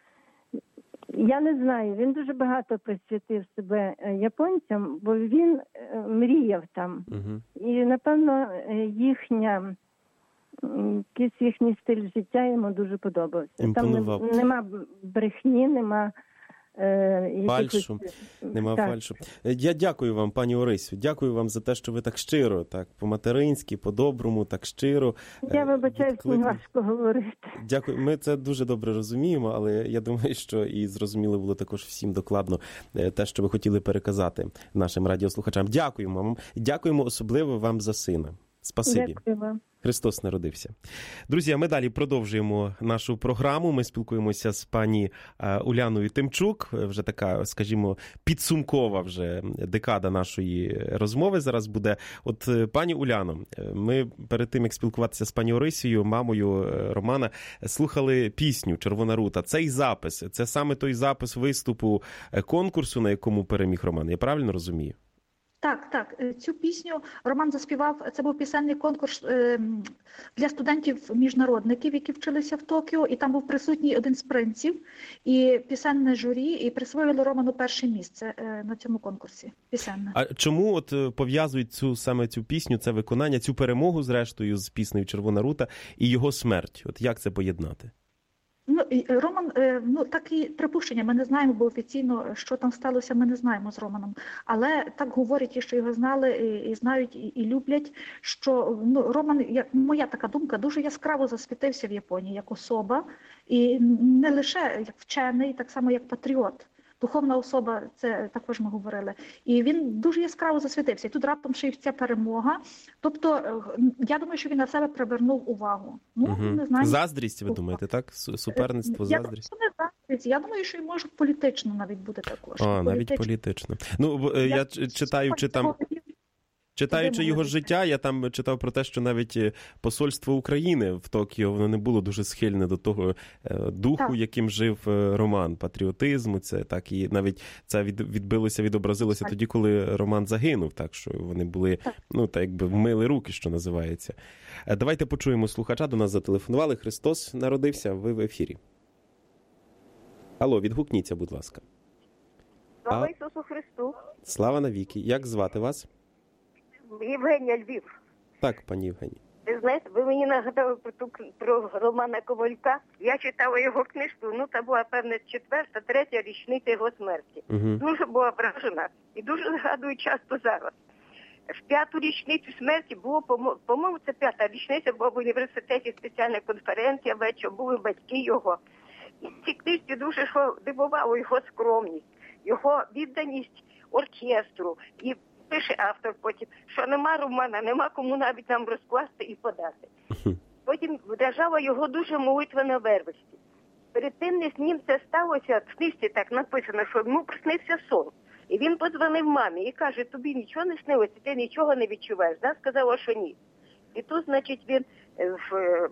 Я не знаю, він дуже багато присвятив себе японцям, бо він мріяв там. Uh-huh. І, напевно, їхня, якийсь їхній стиль життя йому дуже подобався. Імпонував. Там нема брехні, нема е, фальшу. Якихось... Нема так. фальшу. Я дякую вам, пані Орисю. Дякую вам за те, що ви так щиро, так по-материнськи, по-доброму, так щиро. Я вибачаю, мені важко говорити. Дякую. Ми це дуже добре розуміємо, але я думаю, що і зрозуміло було також всім докладно те, що ви хотіли переказати нашим радіослухачам. Дякуємо вам. Дякуємо особливо вам за сина. Спасибі. Дякую вам. Христос народився. Друзі, а ми далі продовжуємо нашу програму. Ми спілкуємося з пані Уляною Тимчук. Вже така, скажімо, підсумкова вже декада нашої розмови зараз буде. От, пані Уляно, ми перед тим, як спілкуватися з пані Орисією, мамою Романа, слухали пісню «Червона рута». Цей запис, це саме той запис виступу конкурсу, на якому переміг Роман. Я правильно розумію? Так, так. Цю пісню Роман заспівав, це був пісенний конкурс для студентів-міжнародників, які вчилися в Токіо, і там був присутній один з принців, і пісенне журі, і присвоїло Роману перше місце на цьому конкурсі пісенне. А чому от пов'язують цю, саме цю пісню, це виконання, цю перемогу, зрештою, з піснею «Червона рута» і його смерть? От як це поєднати? Ну, Роман, ну, такі припущення, ми не знаємо, бо офіційно, що там сталося, ми не знаємо з Романом. Але так говорять ті, що його знали і, і знають, і, і люблять, що ну, Роман, як моя така думка, дуже яскраво засвітився в Японії як особа, і не лише як вчений, так само як патріот. Духовна особа, це також ми говорили. І він дуже яскраво засвітився. І тут раптом ще й ця перемога. Тобто, я думаю, що він на себе привернув увагу. Ну, угу. не знаю. Заздрість, ви думаєте, так? Суперництво, я заздрість? Я не заздрість. Я думаю, що і може політично навіть бути також. А, навіть політично. Ну, я, я читаю, чи там... Читаючи його життя, я там читав про те, що навіть посольство України в Токіо, воно не було дуже схильне до того духу, так. яким жив Роман, патріотизму, це так, і навіть це відбилося, відобразилося так. тоді, коли Роман загинув, так, що вони були, так. ну, так якби вмили руки, що називається. Давайте почуємо слухача, до нас зателефонували. Христос народився, ви в ефірі. Алло, відгукніться, будь ласка. Слава а... Ісусу Христу. Слава навіки. Як звати вас? Євгенія, Львів. Так, пані Євгенія. Ви знаєте, ви мені нагадали про, ту, про Романа Ковалька. Я читала його книжку, ну, це була, певне, четверта, третя річниця його смерті. Угу. Дуже була вражена і дуже згадую часто зараз. В п'яту річницю смерті було, по-моєму, це п'ята річниця, була в університеті спеціальна конференція, вечір, були батьки його. І в цій книжці дуже дивувало його скромність, його відданість оркестру. І пише автор потім, що нема Романа, нема кому навіть нам розкласти і подати. Потім вражала його дуже молитвена вервості. Перед тим, не з ним це сталося, в книжці так написано, що йому приснився сон. І він подзвонив мамі і каже, тобі нічого не снилося, ти нічого не відчуваєш. Вона сказала, що ні. І тут, значить, він в...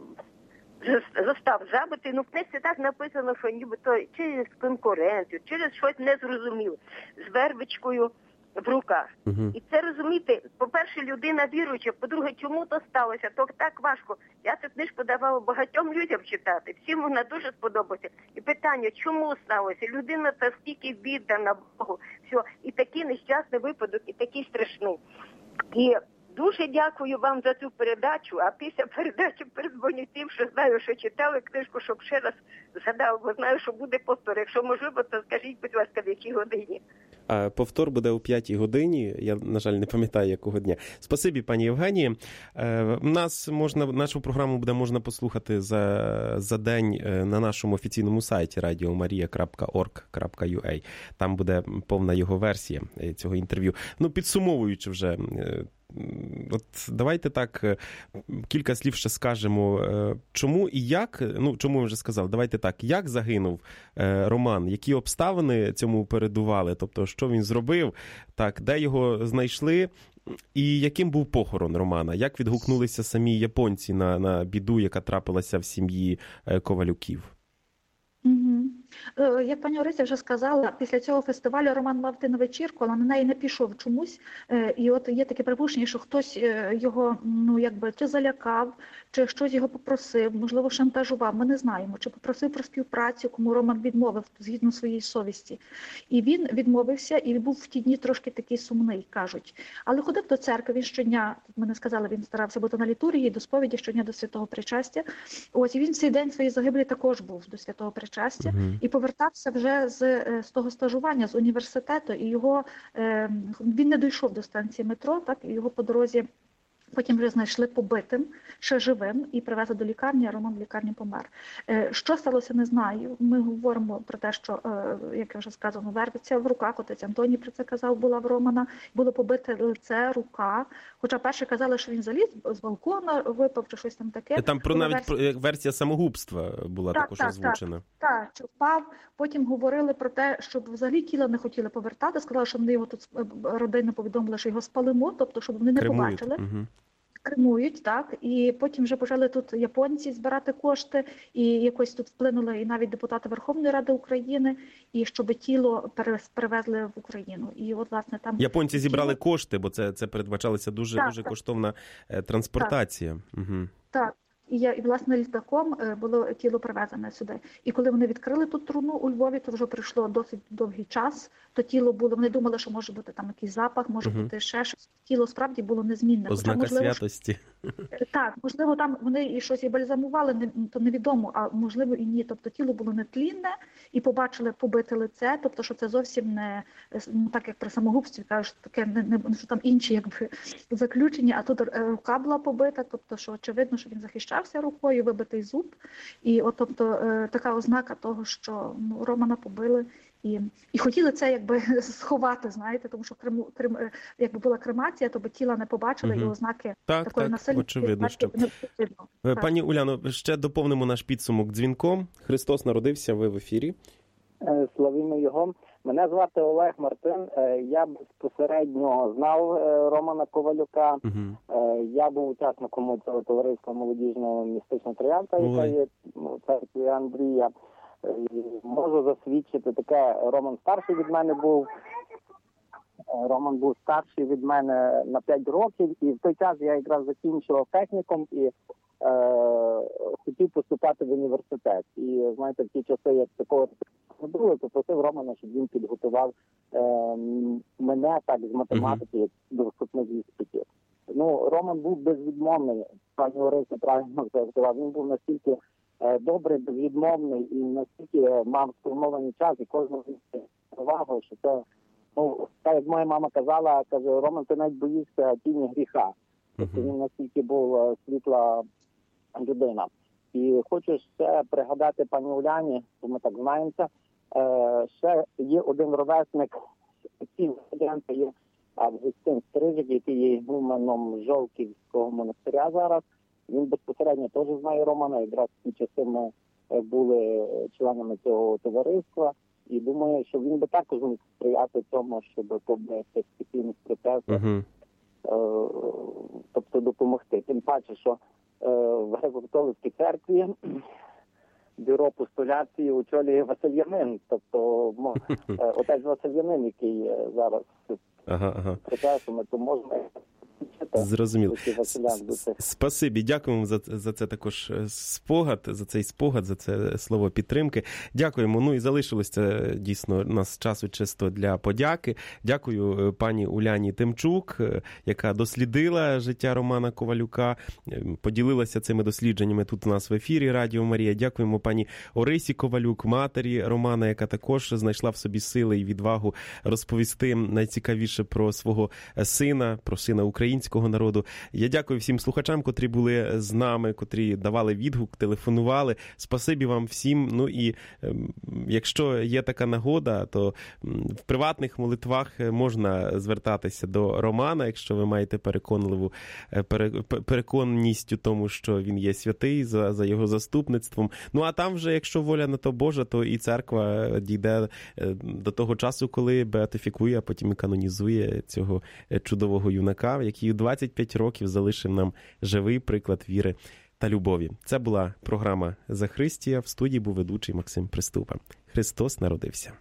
застав забити. Ну, в книжці так написано, що нібито через конкуренцію, через щось незрозуміле, з вервичкою в руках. Uh-huh. І це, розумієте, по-перше, людина віруюча, по-друге, чому то сталося, то так важко. Я цю книжку давала багатьом людям читати, всім вона дуже сподобалася. І питання, чому сталося? Людина та стільки віддана Богу, все, і такий нещасний випадок, і такий страшний. І дуже дякую вам за цю передачу, а після передачі передзвоню тим, що знаю, що читали книжку, щоб ще раз згадав, бо знаю, що буде повтор. Якщо можливо, то скажіть, будь ласка, в якій годині. А повтор буде о п'ятій годині, я, на жаль, не пам'ятаю, якого дня. Спасибі, пані Євгенії. Нас можна, нашу програму буде можна послухати за, за день на нашому офіційному сайті радіо марія крапка орг крапка ю а. Там буде повна його версія цього інтерв'ю. Ну, підсумовуючи вже, от давайте так кілька слів ще скажемо, чому і як, ну, чому я вже сказав, давайте так, як загинув Роман, які обставини цьому передували, тобто, що він зробив, так, де його знайшли, і яким був похорон Романа, як відгукнулися самі японці на, на біду, яка трапилася в сім'ї Ковалюків? Угу. Як пані Орися вже сказала, після цього фестивалю Роман мав йти на вечірку, але на неї не пішов чомусь. І от є таке припущення, що хтось його, ну, якби, чи залякав, чи щось його попросив, можливо, шантажував. Ми не знаємо, чи попросив про співпрацю, кому Роман відмовив, згідно своєї совісті. І він відмовився, і був в ті дні трошки такий сумний, кажуть. Але ходив до церкви, він щодня, ми не сказали, він старався бути на літургії, до сповіді, щодня до святого причастя. Ось, і він в цей день своєї загибелі також був до святого причастя. Uh-huh. І повертався вже з, з того стажування, з університету, і його, е, він не дійшов до станції метро, так, і його по дорозі потім вже знайшли побитим, ще живим, і привезли до лікарні, а Роман в лікарні помер. Е, що сталося, не знаю. Ми говоримо про те, що, е, як я вже сказано, вервиця в руках, отець Антоній про це казав, була в Романа, було побите лице, рука. Хоча перше казали, що він заліз з балкона, випав чи щось там таке. Там про навіть версія, версія самогубства була так, також так, озвучена. Так, так, що впав. Потім говорили про те, щоб взагалі тіла не хотіли повертати. Сказали, що вони його тут, родина повідомила, що його спалимо, тобто, щоб вони не Кремують. побачили. Угу. Кремують, так, і потім вже почали тут японці збирати кошти, і якось тут вплинули і навіть депутати Верховної Ради України, і щоб тіло перевезли в Україну. І от, власне, там японці зібрали тіло... кошти, бо це, це передбачалася дуже, так, дуже так. коштовна транспортація. Так. Угу. Так. І, я, і, власне, літаком було тіло привезене сюди. І коли вони відкрили тут труну у Львові, то вже пройшло досить довгий час, то тіло було, вони думали, що може бути там якийсь запах, може угу. бути ще щось. Тіло справді було незмінне. Ознака Хоча, можливо, святості. Так, можливо, там вони і щось і бальзамували, то невідомо, а можливо і ні. Тобто тіло було нетлінне, і побачили побите лице, тобто, що це зовсім не, ну, так як при самогубстві, кажуть, таке, не, не, що там інші, якби, заключення, а тут рука була побита, тобто, що очевидно, що він захищався рукою, вибитий зуб, і от, тобто, така ознака того, що, ну, Романа побили, і, і хотіли це, якби, сховати, знаєте, тому що Крим, Крим, якби була кремація, то би тіла не побачили, угу. і ознаки так, такої насильства. Очевидно, що... Пані Уляно, ще доповнимо наш підсумок дзвінком. Христос народився, ви в ефірі. Славімо Його. Мене звати Олег Мартин. Я безпосередньо знав Романа Ковалюка. Uh-huh. Я був учасником цього товариства молодіжного містичного троянда, яка є в церкві Андрія. Можу засвідчити таке, Роман старший від мене був. Роман був старший від мене на п'ять років, і в той час я якраз закінчував технікум і е, хотів поступати в університет. І, знаєте, в ті часи, як такого не було, то просив Романа, щоб він підготував е, мене так з математики, як до вступних іспитів. Ну, Роман був безвідмовний, пані Орися правильно сказав, він був настільки е, добрий, безвідмовний і настільки мав сформований час, і кожного увагу, що це, ну, так як моя мама казала, каже, Роман, ти навіть боїшся тіні гріха. Тобто він настільки був світла людина. І хочу ще пригадати пані Уляні, бо ми так знаємося, е, ще є один ровесник, ці варіанти є Августин Стрижик, який є ігуменом Жовківського монастиря зараз. Він безпосередньо теж знає Романа, якраз в ті часи ми були членами цього товариства. І думаю, що він би також міг сприяти тому, щоб побити спільний процес, uh-huh. е, тобто допомогти. Тим паче, що е, в Греко-католицькій церкві бюро постуляції очолює Васильянин, тобто е, отець Васильянин, який зараз ага, ага. процесом, то можна... Зрозуміло. Спасибі, дякуємо за, за це також спогад, за цей спогад, за це слово підтримки. Дякуємо. Ну і залишилося дійсно нас часу чисто для подяки. Дякую пані Уляні Тимчук, яка дослідила життя Романа Ковалюка, поділилася цими дослідженнями тут у нас в ефірі Радіо Марія. Дякуємо пані Орисі Ковалюк, матері Романа, яка також знайшла в собі сили і відвагу розповісти найцікавіше про свого сина, про сина України. Українського народу. Я дякую всім слухачам, котрі були з нами, котрі давали відгук, телефонували. Спасибі вам всім. Ну і е, якщо є така нагода, то в приватних молитвах можна звертатися до Романа, якщо ви маєте переконливу пере, переконаність у тому, що він є святий, за, за його заступництвом. Ну а там вже, якщо воля на то Божа, то і церква дійде до того часу, коли беатифікує, а потім і канонізує цього чудового юнака, який двадцять п'ять років залишив нам живий приклад віри та любові. Це була програма «Захристія». В студії був ведучий Максим Приступа. Христос народився.